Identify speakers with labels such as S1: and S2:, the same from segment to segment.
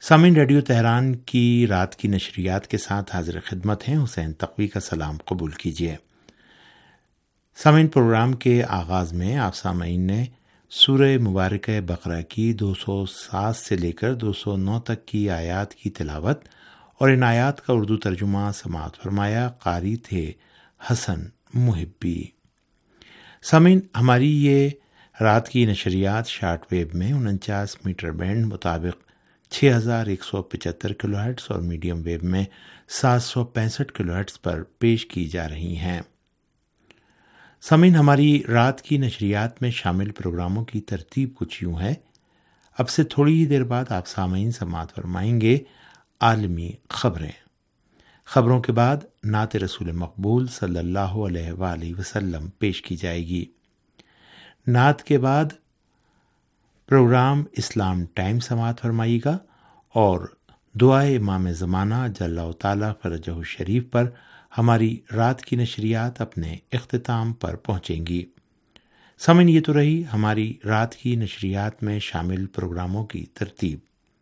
S1: سامعین، radio Tehran کی رات کی نشریات کے ساتھ حاضر خدمت ہیں حسین تقوی کا سلام قبول کیجیے۔ سامعین، پروگرام کے آغاز میں آپ سامعین نے سورہ مبارکہ بقرہ کی 207 سے لے کر 209 تک کی آیات کی تلاوت اور ان آیات کا اردو ترجمہ سماعت فرمایا۔ قاری تھے حسن محبی۔ سامعین، ہماری یہ رات کی نشریات شارٹ ویو میں 49 میٹر بینڈ مطابق 6175 کلو ہرٹز اور میڈیم ویو میں 765 کلو ہرٹز پر پیش کی جا رہی ہیں۔ سامعین، ہماری رات کی نشریات میں شامل پروگراموں کی ترتیب کچھ یوں ہے۔ اب سے تھوڑی ہی دیر بعد آپ سامعین سماعت فرمائیں گے عالمی خبریں۔ خبروں کے بعد نعت رسول مقبول صلی اللہ علیہ وآلہ وسلم پیش کی جائے گی۔ نعت کے بعد پروگرام اسلام ٹائم سماعت فرمائے گا اور دعائے امام زمانہ جل تعالی فرجہ الشریف پر ہماری رات کی نشریات اپنے اختتام پر پہنچیں گی۔ سامعین، یہ تو رہی ہماری رات کی نشریات میں شامل پروگراموں کی ترتیب۔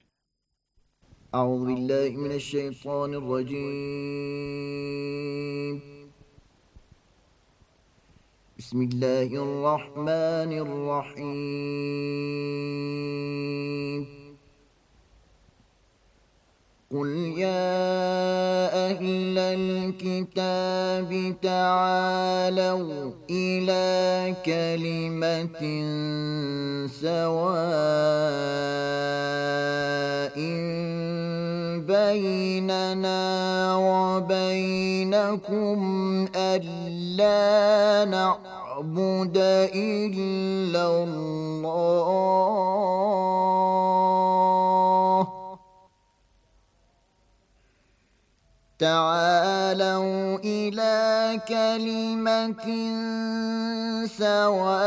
S2: اعوذ باللہ من الشیطان الرجیم، بسم اللہ الرحمن الرحیم۔ قل یا اہل الکتاب تعالوا الی کلمۃ سواء بیننا وبینکم الا نعبد الا اللہ تعالوا إلى كلمة سواء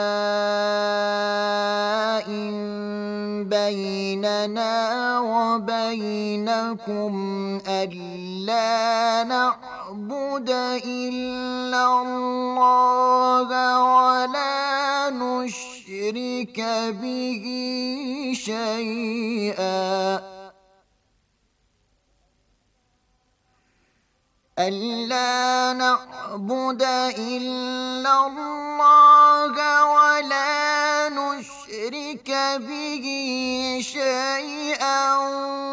S2: بيننا وبينكم ألا نعبد إلا الله ولا نشرك به شيئا ألا نعبد إلا الله ولا نشرك به شيئا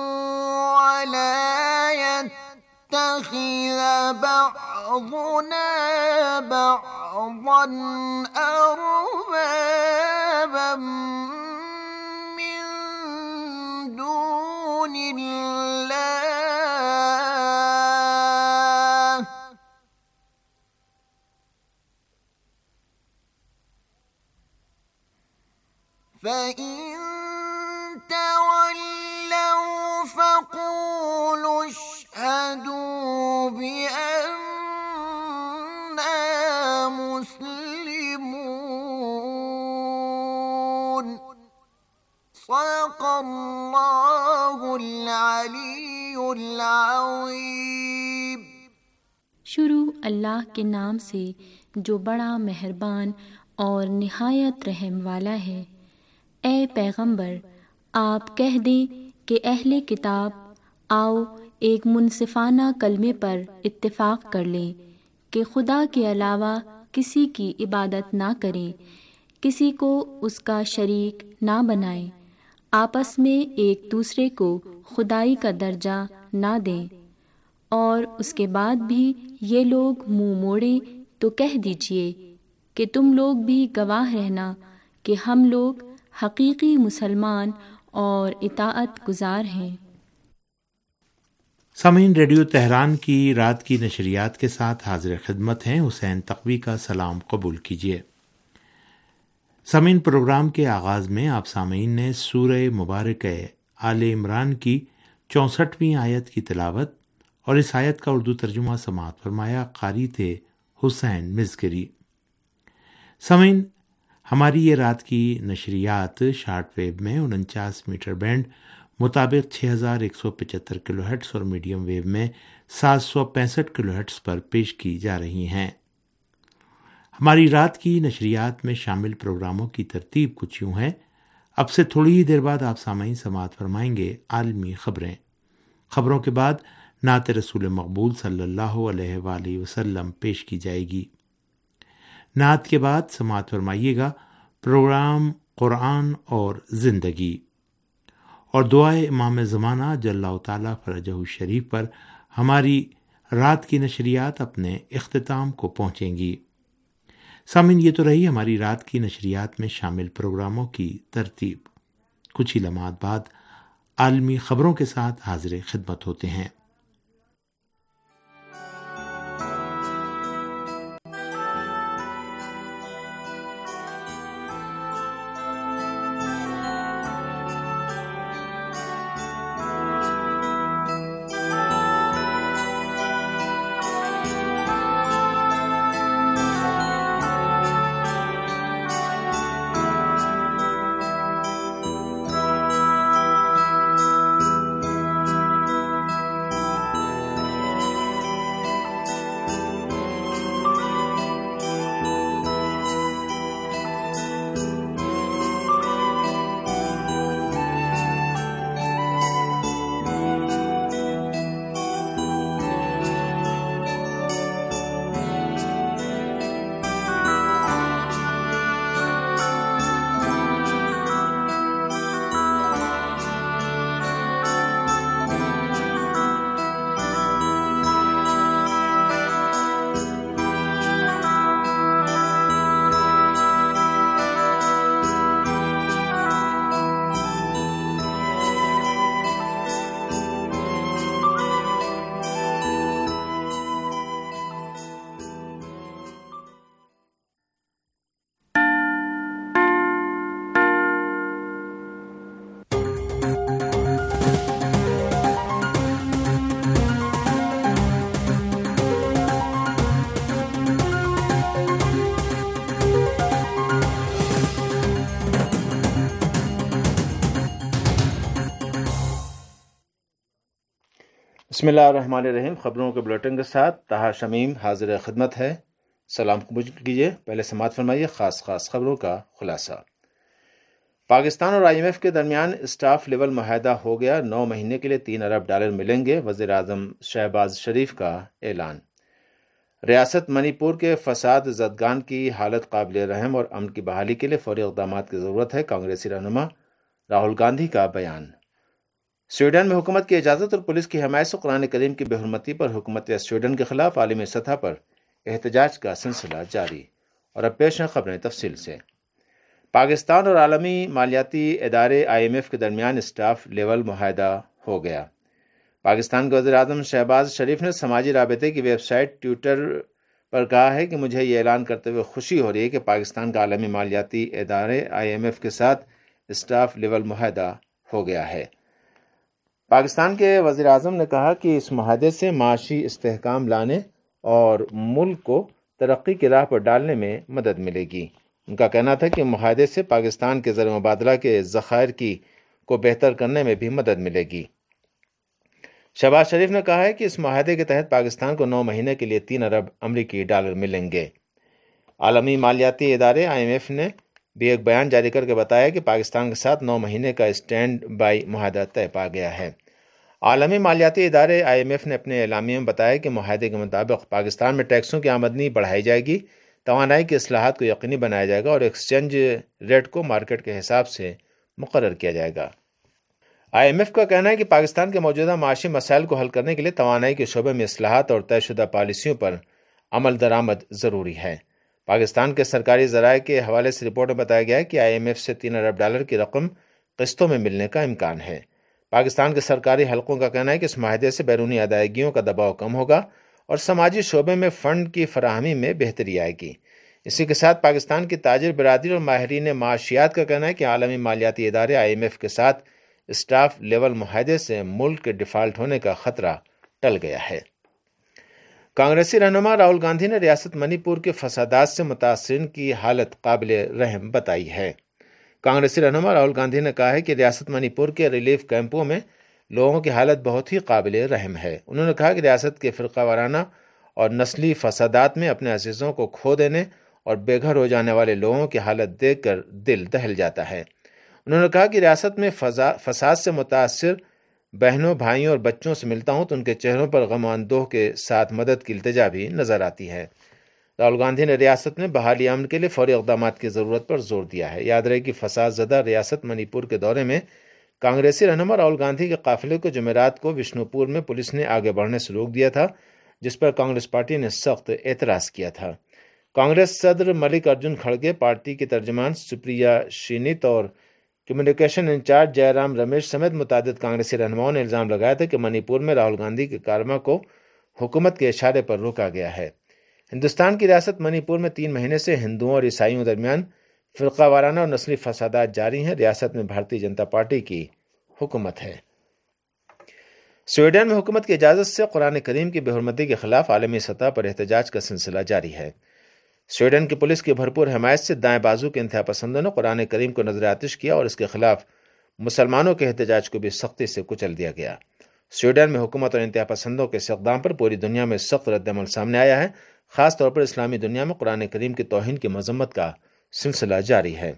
S2: ولا يتخذ بعضنا بعضا أربابا من دون الله فَإِن تَوَلَّوْا فَقُولُوا اشْهَدُوا بِأَنَّا مُسْلِمُونَ۔ صدق اللہ العلی العظیم۔
S3: شروع اللہ کے نام سے جو بڑا مہربان اور نہایت رحم والا ہے۔ اے پیغمبر، آپ کہہ دیں کہ اہل کتاب آؤ ایک منصفانہ کلمے پر اتفاق کر لیں کہ خدا کے علاوہ کسی کی عبادت نہ کریں، کسی کو اس کا شریک نہ بنائیں، آپس میں ایک دوسرے کو خدائی کا درجہ نہ دیں، اور اس کے بعد بھی یہ لوگ منہ موڑیں تو کہہ دیجئے کہ تم لوگ بھی گواہ رہنا کہ ہم لوگ حقیقی مسلمان اور اطاعت گزار ہیں۔
S1: سامعین، ریڈیو تہران کی رات کی نشریات کے ساتھ حاضر خدمت ہیں حسین تقوی کا سلام قبول کیجیے۔ سامعین، پروگرام کے آغاز میں آپ سامعین نے سورہ مبارکہ آل عمران کی 64ویں آیت کی تلاوت اور اس آیت کا اردو ترجمہ سماعت فرمایا۔ قاری تھے حسین مزگری۔ سامعین، ہماری یہ رات کی نشریات شارٹ ویو میں 49 میٹر بینڈ مطابق 6175 کلو ہرٹز اور میڈیم ویو میں 765 کلو ہرٹز پر پیش کی جا رہی ہیں۔ ہماری رات کی نشریات میں شامل پروگراموں کی ترتیب کچھ یوں ہے۔ اب سے تھوڑی ہی دیر بعد آپ سامعین سماعت فرمائیں گے عالمی خبریں۔ خبروں کے بعد نعت رسول مقبول صلی اللہ علیہ وآلہ وسلم پیش کی جائے گی۔ نعت کے بعد سماعت فرمائیے گا پروگرام قرآن اور زندگی، اور دعائے امام زمانہ جل اللہ تعالیٰ فرجہ الشریف پر ہماری رات کی نشریات اپنے اختتام کو پہنچیں گی۔ سامعین، یہ تو رہی ہماری رات کی نشریات میں شامل پروگراموں کی ترتیب۔ کچھ ہی لمحات بعد عالمی خبروں کے ساتھ حاضر خدمت ہوتے ہیں۔
S4: بسم اللہ الرحمن الرحیم۔ خبروں کے بلیٹن کے ساتھ طاہر شمیم حاضر خدمت ہے۔ سلام قبول کیجیے۔ پہلے سماعت فرمائیے خاص خبروں کا خلاصہ۔ پاکستان اور آئی ایم ایف کے درمیان اسٹاف لیول معاہدہ ہو گیا، 9 مہینے کے لیے $3 ارب ملیں گے، وزیر اعظم شہباز شریف کا اعلان۔ ریاست منی پور کے فساد زدگان کی حالت قابل رحم اور امن کی بحالی کے لیے فوری اقدامات کی ضرورت ہے، کانگریسی رہنما راہل گاندھی کا بیان۔ سویڈن میں حکومت کی اجازت اور پولیس کی حمایت سے قرآن کریم کی بے حرمتی پر حکومت سویڈن کے خلاف عالمی سطح پر احتجاج کا سلسلہ جاری۔ اور اب پیش ہیں خبریں تفصیل سے۔ پاکستان اور عالمی مالیاتی ادارے آئی ایم ایف کے درمیان اسٹاف لیول معاہدہ ہو گیا۔ پاکستان کے وزیر اعظم شہباز شریف نے سماجی رابطے کی ویب سائٹ ٹویٹر پر کہا ہے کہ مجھے یہ اعلان کرتے ہوئے خوشی ہو رہی ہے کہ پاکستان کا عالمی مالیاتی ادارے آئی ایم ایف کے ساتھ اسٹاف لیول معاہدہ ہو گیا ہے۔ پاکستان کے وزیر اعظم نے کہا کہ اس معاہدے سے معاشی استحکام لانے اور ملک کو ترقی کی راہ پر ڈالنے میں مدد ملے گی۔ ان کا کہنا تھا کہ معاہدے سے پاکستان کے زر مبادلہ کے ذخائر کو بہتر کرنے میں بھی مدد ملے گی۔ شہباز شریف نے کہا ہے کہ اس معاہدے کے تحت پاکستان کو 9 مہینے کے لیے $3 ارب ملیں گے۔ عالمی مالیاتی ادارے آئی ایم ایف نے بھی ایک بیان جاری کر کے بتایا کہ پاکستان کے ساتھ 9 مہینے کا اسٹینڈ بائی معاہدہ طے پا گیا ہے۔ عالمی مالیاتی ادارے آئی ایم ایف نے اپنے اعلامیے میں بتایا کہ معاہدے کے مطابق پاکستان میں ٹیکسوں کی آمدنی بڑھائی جائے گی، توانائی کی اصلاحات کو یقینی بنایا جائے گا اور ایکسچینج ریٹ کو مارکیٹ کے حساب سے مقرر کیا جائے گا۔ آئی ایم ایف کا کہنا ہے کہ پاکستان کے موجودہ معاشی مسائل کو حل کرنے کے لیے توانائی کے شعبے میں اصلاحات اور طے شدہ پالیسیوں پر عمل درآمد ضروری ہے۔ پاکستان کے سرکاری ذرائع کے حوالے سے رپورٹ میں بتایا گیا ہے کہ آئی ایم ایف سے $3 ارب کی رقم قسطوں میں ملنے کا امکان ہے۔ پاکستان کے سرکاری حلقوں کا کہنا ہے کہ اس معاہدے سے بیرونی ادائیگیوں کا دباؤ کم ہوگا اور سماجی شعبے میں فنڈ کی فراہمی میں بہتری آئے گی۔ اسی کے ساتھ پاکستان کی تاجر برادری اور ماہرین معاشیات کا کہنا ہے کہ عالمی مالیاتی ادارے آئی ایم ایف کے ساتھ اسٹاف لیول معاہدے سے ملک کے ڈیفالٹ ہونے کا خطرہ ٹل گیا ہے۔ کانگریسی رہنما راہل گاندھی نے ریاست منی پور کے فسادات سے متاثرین کی حالت قابل رحم بتائی ہے۔ کانگریسی رہنما راہل گاندھی نے کہا ہے کہ ریاست منی پور کے ریلیف کیمپوں میں لوگوں کی حالت بہت ہی قابل رحم ہے۔ انہوں نے کہا کہ ریاست کے فرقہ وارانہ اور نسلی فسادات میں اپنے عزیزوں کو کھو دینے اور بے گھر ہو جانے والے لوگوں کی حالت دیکھ کر دل دہل جاتا ہے۔ انہوں نے کہا کہ ریاست میں فساد سے متاثر بہنوں، بھائیوں اور بچوں سے ملتا ہوں تو ان کے چہروں پر غم و اندوہ کے ساتھ مدد کی التجا بھی نظر آتی ہے۔ راہل گاندھی نے ریاست میں بحالی امن کے لیے فوری اقدامات کی ضرورت پر زور دیا ہے۔ یاد رہے کہ فساد زدہ ریاست منی پور کے دورے میں کانگریسی رہنما راہل گاندھی کے قافلے کو جمعرات کو وشنو پور میں پولیس نے آگے بڑھنے سے روک دیا تھا، جس پر کانگریس پارٹی نے سخت اعتراض کیا تھا۔ کانگریس صدر ملک ارجن کھڑگے، پارٹی کی ترجمان سپریا شینیت اور کمیونیکیشن انچارج جے رام رمیش سمیت متعدد کانگریسی رہنماؤں نے الزام لگایا تھا کہ منی پور میں راہل گاندھی کے کارروائی کو حکومت کے اشارے پر روکا گیا ہے۔ ہندوستان کی ریاست منی پور میں 3 مہینے سے ہندوؤں اور عیسائیوں درمیان فرقہ وارانہ اور نسلی فسادات جاری ہیں۔ ریاست میں بھارتیہ جنتا پارٹی کی حکومت ہے۔ سویڈن میں حکومت کی اجازت سے قرآن کریم کی بے حرمتی کے خلاف عالمی سطح پر احتجاج کا سلسلہ جاری ہے۔ سویڈن کی پولیس کی بھرپور حمایت سے دائیں بازو کے انتہا پسندوں نے قرآن کریم کو نظر آتش کیا اور اس کے خلاف مسلمانوں کے احتجاج کو بھی سختی سے کچل دیا گیا۔ سویڈن میں حکومت اور انتہا پسندوں کے اس اقدام پر پوری دنیا میں سخت رد عمل سامنے آیا ہے۔ خاص طور پر اسلامی دنیا میں قرآن کریم کی توہین کی مذمت کا سلسلہ جاری ہے۔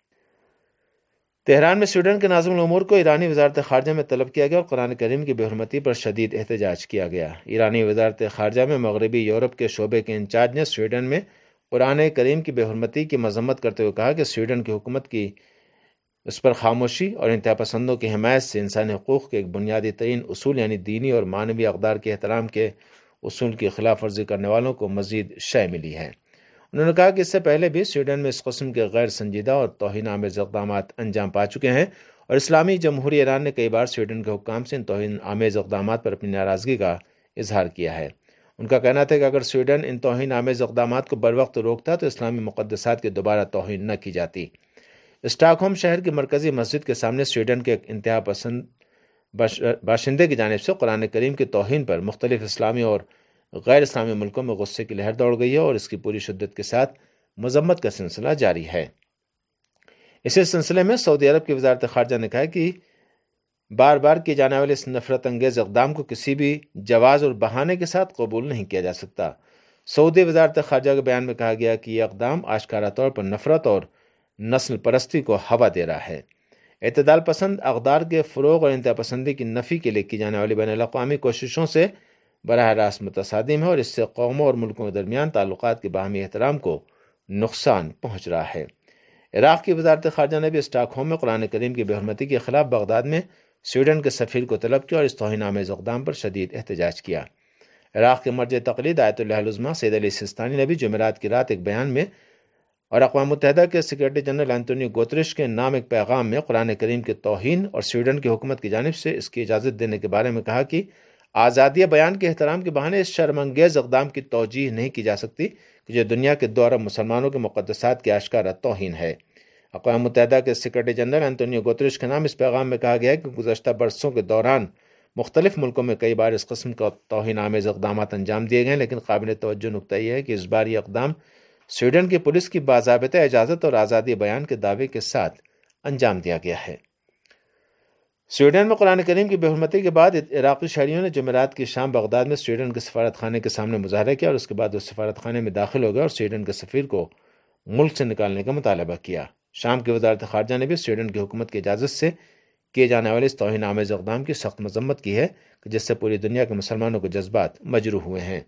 S4: تہران میں سویڈن کے ناظم الامور کو ایرانی وزارت خارجہ میں طلب کیا گیا اور قرآن کریم کی بے حرمتی پر شدید احتجاج کیا گیا۔ ایرانی وزارت خارجہ میں مغربی یورپ کے شعبے کے انچارج نے سویڈن میں قرآن کریم کی بے حرمتی کی مذمت کرتے ہوئے کہا کہ سویڈن کی حکومت کی اس پر خاموشی اور انتہا پسندوں کی حمایت سے انسانی حقوق کے ایک بنیادی ترین اصول یعنی دینی اور معنوی اقدار کے احترام کے اصول کی خلاف ورزی کرنے والوں کو مزید شے ملی ہے۔ انہوں نے کہا کہ اس سے پہلے بھی سویڈن میں اس قسم کے غیر سنجیدہ اور توہین آمیز اقدامات انجام پا چکے ہیں اور اسلامی جمہوریہ ایران نے کئی بار سویڈن کے حکام سے ان توہین آمیز اقدامات پر اپنی ناراضگی کا اظہار کیا ہے۔ ان کا کہنا تھا کہ اگر سویڈن ان توہین آمیز اقدامات کو بروقت روکتا تو اسلامی مقدسات کی دوبارہ توہین نہ کی جاتی۔ اسٹاک ہوم شہر کی مرکزی مسجد کے سامنے سویڈن کے ایک انتہا پسند باشندے کی جانب سے قرآن کریم کی توہین پر مختلف اسلامی اور غیر اسلامی ملکوں میں غصے کی لہر دوڑ گئی ہے اور اس کی پوری شدت کے ساتھ مذمت کا سلسلہ جاری ہے۔ اسی سلسلے میں سعودی عرب کی وزارت خارجہ نے کہا کہ بار بار کیے جانے والے اس نفرت انگیز اقدام کو کسی بھی جواز اور بہانے کے ساتھ قبول نہیں کیا جا سکتا۔ سعودی وزارت خارجہ کے بیان میں کہا گیا کہ یہ اقدام آشکارا طور پر نفرت اور نسل پرستی کو ہوا دے رہا ہے۔ اعتدال پسند اقدار کے فروغ اور انتہا پسندی کی نفی کے لیے کی جانے والی بین الاقوامی کوششوں سے براہ راست متصادم ہے اور اس سے قوموں اور ملکوں کے درمیان تعلقات کے باہمی احترام کو نقصان پہنچ رہا ہے۔ عراق کی وزارت خارجہ نے بھی اسٹاک ہوم میں قرآن کریم کی بے حرمتی کے خلاف بغداد میں سویڈن کے سفیر کو طلب کیا اور اس توہین آمیز اقدام پر شدید احتجاج کیا۔ عراق کے مرجع تقلید آیت اللہ العظمیٰ سید علی سیستانی نے بھی جمعرات کی رات ایک بیان میں اور اقوام متحدہ کے سیکرٹری جنرل انتونیو گوتریش کے نام ایک پیغام میں قرآن کریم کی توہین اور سویڈن کی حکومت کی جانب سے اس کی اجازت دینے کے بارے میں کہا کہ آزادی بیان کے احترام کے بہانے اس شرم انگیز اقدام کی توجیہ نہیں کی جا سکتی کہ جو دنیا کے 2 ارب مسلمانوں کے مقدسات کی آشکارا توہین ہے۔ اقوام متحدہ کے سیکرٹری جنرل انتونیو گوتریش کے نام اس پیغام میں کہا گیا ہے کہ گزشتہ برسوں کے دوران مختلف ملکوں میں کئی بار اس قسم کا توہین آمیز اقدامات انجام دیے گئے، لیکن قابل توجہ نکتہ یہ ہے کہ اس بار یہ اقدام سویڈن کی پولیس کی باضابطہ اجازت اور آزادی بیان کے دعوے کے ساتھ انجام دیا گیا ہے۔ سویڈن میں قرآن کریم کی بے حرمتی کے بعد عراقی شہریوں نے جمعرات کی شام بغداد میں سویڈن کے سفارت خانے کے سامنے مظاہرہ کیا اور اس کے بعد وہ سفارت خانے میں داخل ہو گئے اور سویڈن کے سفیر کو ملک سے نکالنے کا مطالبہ کیا۔ شام کی وزارت خارجہ نے بھی سویڈن کی حکومت کی اجازت سے کیے جانے والے اس توہین آمیز اقدام کی سخت مذمت کی ہے جس سے پوری دنیا کے مسلمانوں کے جذبات مجروح ہوئے ہیں۔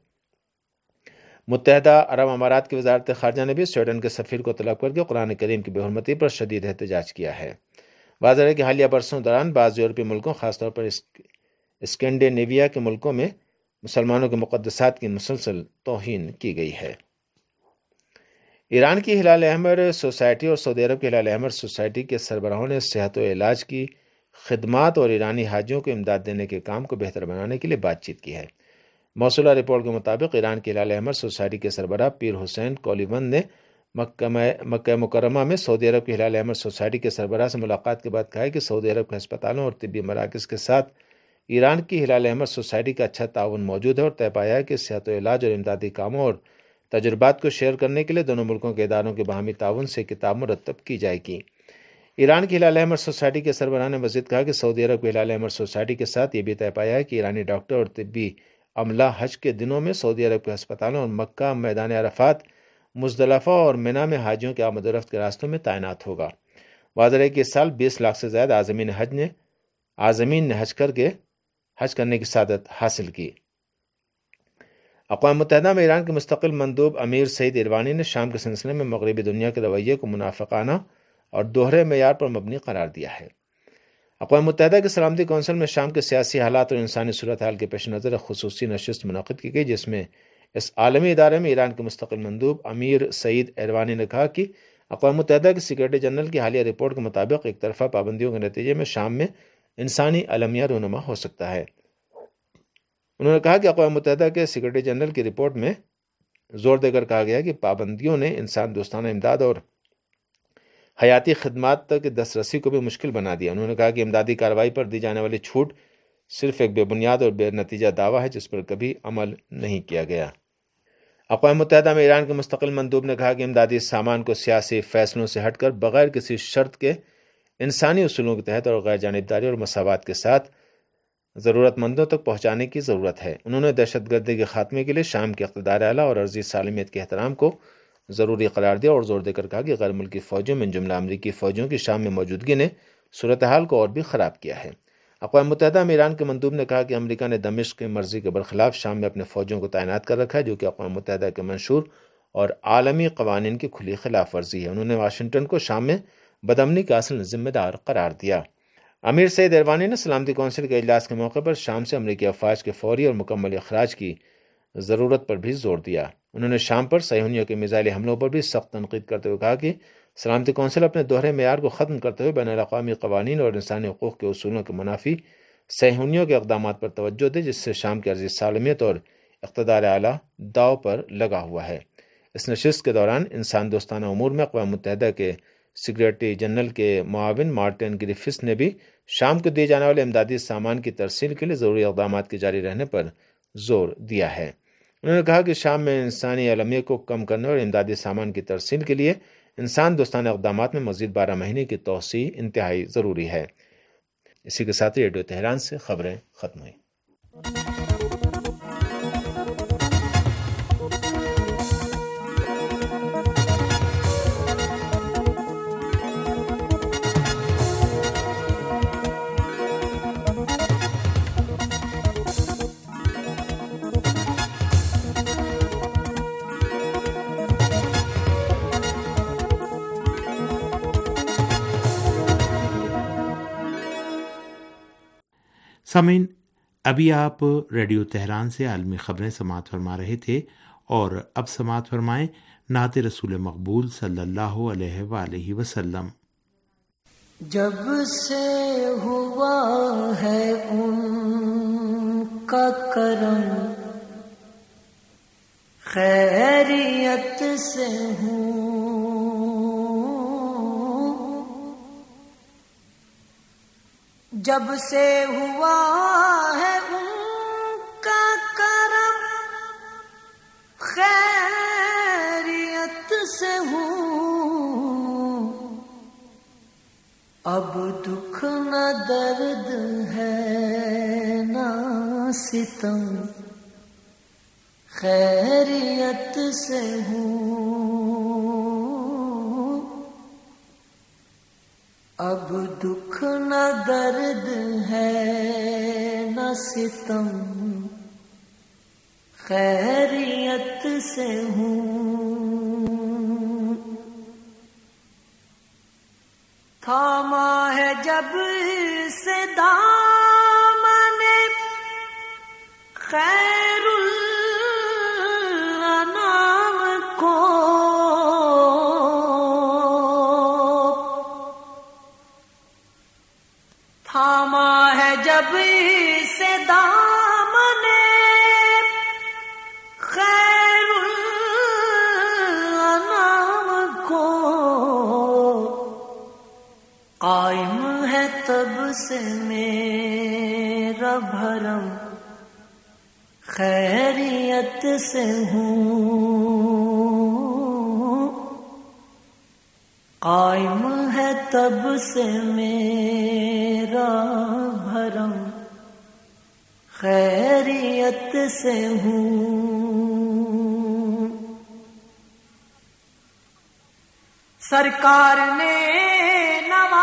S4: متحدہ عرب امارات کی وزارت خارجہ نے بھی سویڈن کے سفیر کو طلب کر کے قرآن کریم کی بے حرمتی پر شدید احتجاج کیا ہے۔ واضح ہے کہ حالیہ برسوں دوران بعض یورپی ملکوں خاص طور پر اسکینڈینیویا کے ملکوں میں مسلمانوں کے مقدسات کی مسلسل توہین کی گئی ہے۔ ایران کی ہلال احمر سوسائٹی اور سعودی عرب کی ہلال احمر سوسائٹی کے سربراہوں نے صحت و علاج کی خدمات اور ایرانی حاجیوں کو امداد دینے کے کام کو بہتر بنانے کے لیے بات چیت کی ہے۔ موصولہ رپورٹ کے مطابق ایران کی ہلال احمر سوسائٹی کے سربراہ پیر حسین کولیون نے مکہ مکرمہ میں سعودی عرب کی ہلال احمر سوسائٹی کے سربراہ سے ملاقات کے بعد کہا ہے کہ سعودی عرب کے ہسپتالوں اور طبی مراکز کے ساتھ ایران کی ہلال احمر سوسائٹی کا اچھا تعاون موجود ہے اور طے پایا ہے کہ صحت و علاج اور امدادی کاموں اور تجربات کو شیئر کرنے کے لیے دونوں ملکوں کے اداروں کے باہمی تعاون سے کتاب مرتب کی جائے گی۔ ایران کی ہلال احمر سوسائٹی کے سربراہ نے مزید کہا کہ سعودی عرب کی ہلال احمر سوسائٹی کے ساتھ یہ بھی طے پایا ہے کہ ایرانی ڈاکٹر اور طبی عملہ حج کے دنوں میں سعودی عرب کے ہسپتالوں اور مکہ، میدان عرفات، مزدلفہ اور منا میں حاجیوں کے آمد و رفت کے راستوں میں تعینات ہوگا۔ واضح ہے کہ اس سال 20 لاکھ سے زیادہ عازمین نے حج کرنے کی سعادت حاصل کی۔ اقوام متحدہ میں ایران کے مستقل مندوب امیر سعید ایروانی نے شام کے سلسلے میں مغربی دنیا کے رویے کو منافقانہ اور دوہرے معیار پر مبنی قرار دیا ہے۔ اقوام متحدہ کے سلامتی کونسل میں شام کے سیاسی حالات اور انسانی صورتحال کے پیش نظر ایک خصوصی نشست منعقد کی گئی، جس میں اس عالمی ادارے میں ایران کے مستقل مندوب امیر سعید ایروانی نے کہا کہ اقوام متحدہ کے سیکرٹری جنرل کی حالیہ رپورٹ کے مطابق ایک طرفہ پابندیوں کے نتیجے میں شام میں انسانی المیہ رونما ہو سکتا ہے۔ انہوں نے کہا کہ اقوام متحدہ کے سیکرٹری جنرل کی رپورٹ میں زور دے کر کہا گیا کہ پابندیوں نے انسان دوستانہ امداد اور حیاتی خدمات تک دسترسی کو بھی مشکل بنا دیا۔ انہوں نے کہا کہ امدادی کارروائی پر دی جانے والی چھوٹ صرف ایک بے بنیاد اور بے نتیجہ دعویٰ ہے جس پر کبھی عمل نہیں کیا گیا۔ اقوام متحدہ میں ایران کے مستقل مندوب نے کہا کہ امدادی سامان کو سیاسی فیصلوں سے ہٹ کر بغیر کسی شرط کے انسانی اصولوں کے تحت اور غیر جانبداری اور مساوات کے ساتھ ضرورت مندوں تک پہنچانے کی ضرورت ہے۔ انہوں نے دہشت گردی کے خاتمے کے لیے شام کے اقتدار اعلیٰ اور عرضی سالمیت کے احترام کو ضروری قرار دیا اور زور دے کر کہا کہ غیر ملکی فوجوں میں جملہ امریکی فوجوں کی شام میں موجودگی نے صورتحال کو اور بھی خراب کیا ہے۔ اقوام متحدہ میں ایران کے مندوب نے کہا کہ امریکہ نے دمشق کی مرضی کے برخلاف شام میں اپنے فوجوں کو تعینات کر رکھا ہے، جو کہ اقوام متحدہ کے منشور اور عالمی قوانین کی کھلی خلاف ورزی ہے۔ انہوں نے واشنگٹن کو شام میں بدامنی کا اصل ذمہ دار قرار دیا۔ امیر سعید ایروانی نے سلامتی کونسل کے اجلاس کے موقع پر شام سے امریکی افواج کے فوری اور مکمل اخراج کی ضرورت پر بھی زور دیا۔ انہوں نے شام پر صہیونیوں کے میزائل حملوں پر بھی سخت تنقید کرتے ہوئے کہا کہ سلامتی کونسل اپنے دوہرے معیار کو ختم کرتے ہوئے بین الاقوامی قوانین اور انسانی حقوق کے اصولوں کے منافی صہیونیوں کے اقدامات پر توجہ دے، جس سے شام کی عرضی سالمیت اور اقتدار اعلیٰ داؤ پر لگا ہوا ہے۔ اس نشست کے دوران انسان دوستانہ امور میں اقوام متحدہ کے سیکرٹری جنرل کے معاون مارٹن گریفث نے بھی شام کو دیے جانے والے امدادی سامان کی ترسیل کے لیے ضروری اقدامات کے جاری رہنے پر زور دیا ہے۔ انہوں نے کہا کہ شام میں انسانی المیہ کو کم کرنے اور امدادی سامان کی ترسیل کے لیے انسان دوستانہ اقدامات میں مزید 12 مہینے کی توسیع انتہائی ضروری ہے۔ اسی کے ساتھ ریڈیو تہران سے خبریں ختم ہوئیں۔
S1: سامعین، ابھی آپ ریڈیو تہران سے عالمی خبریں سماعت فرما رہے تھے، اور اب سماعت فرمائیں نعت رسول مقبول صلی اللہ علیہ وآلہ وسلم۔
S2: جب سے ہوا ہے ان کا کرم، خیریت سے ہوں، جب سے ہوا ہے ان کا کرم، خیریت سے ہوں، اب دکھ نہ درد ہے نہ ستم، خیریت سے ہوں، اب دکھ نہ درد ہے نہ ستم، خیریت سے ہوں، تھاما ہے جب سے دامن خیر الانام کو، تھاما ہے جب سے دامن خیر الانام کو، قائم ہے تب سے میرا بھرم، خیریت سے ہوں، قائم ہے تب سے میرا بھرم، خیریت سے ہوں، سرکار نے نواز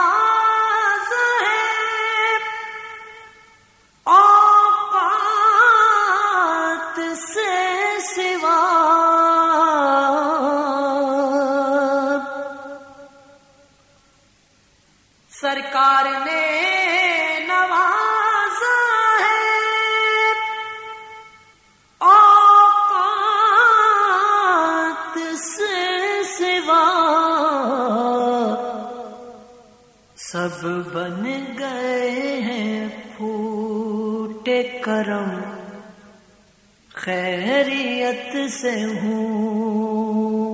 S2: گئے ہیں پھوٹے کرم، خیریت سے ہوں،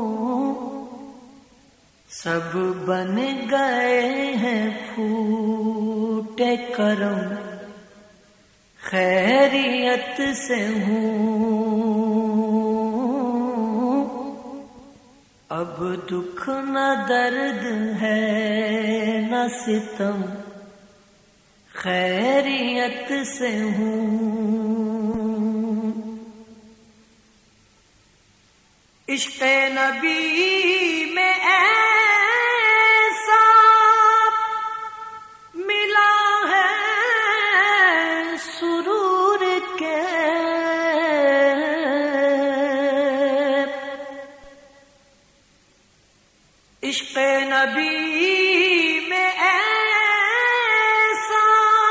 S2: سب بن گئے ہیں پھوٹے کرم، خیریت سے ہوں، اب دکھ نہ درد ہے نہ ستم، خیریت سے ہوں، عشق نبی میں ایسا ملا ہے سرور کے، عشق نبی میں ایسا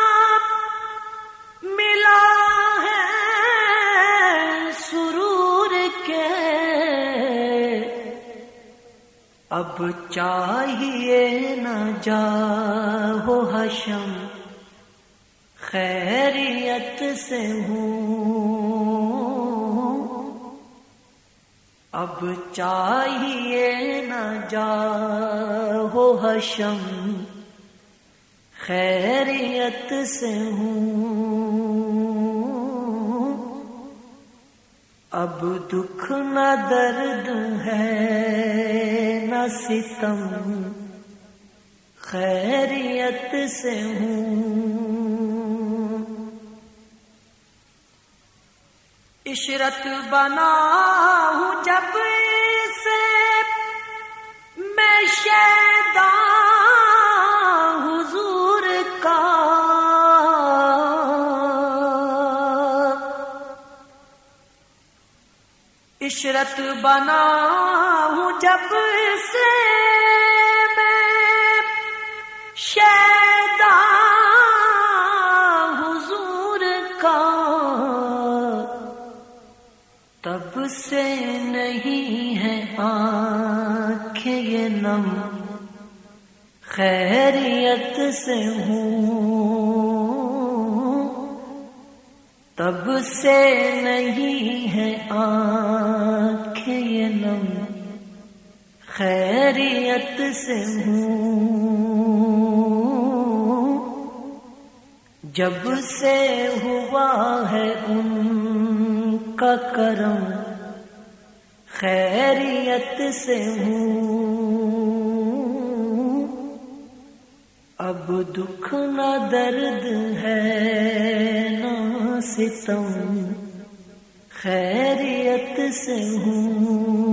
S2: ملا ہے سرور کے، اب چاہیے نہ جاؤ حشم، خیریت سے ہوں، اب چاہیے نہ جاؤ حشم، خیریت سے ہوں، اب دکھ نہ درد ہے نہ ستم، خیریت سے ہوں، عشرت بنا ہوں جب سے میں شیدا حضور کا، عشرت بنا ہوں جب سے میں شیدا حضور کا، تب سے نہیں ہے آنکھیں یہ نم، خیریت سے ہوں، تب سے نہیں ہے آنکھیں یہ نم، خیریت سے ہوں، جب سے ہوا ہے ان کا کرم، خیریت سے ہوں، اب دکھ نہ درد ہے نہ ستم، خیریت سے ہوں۔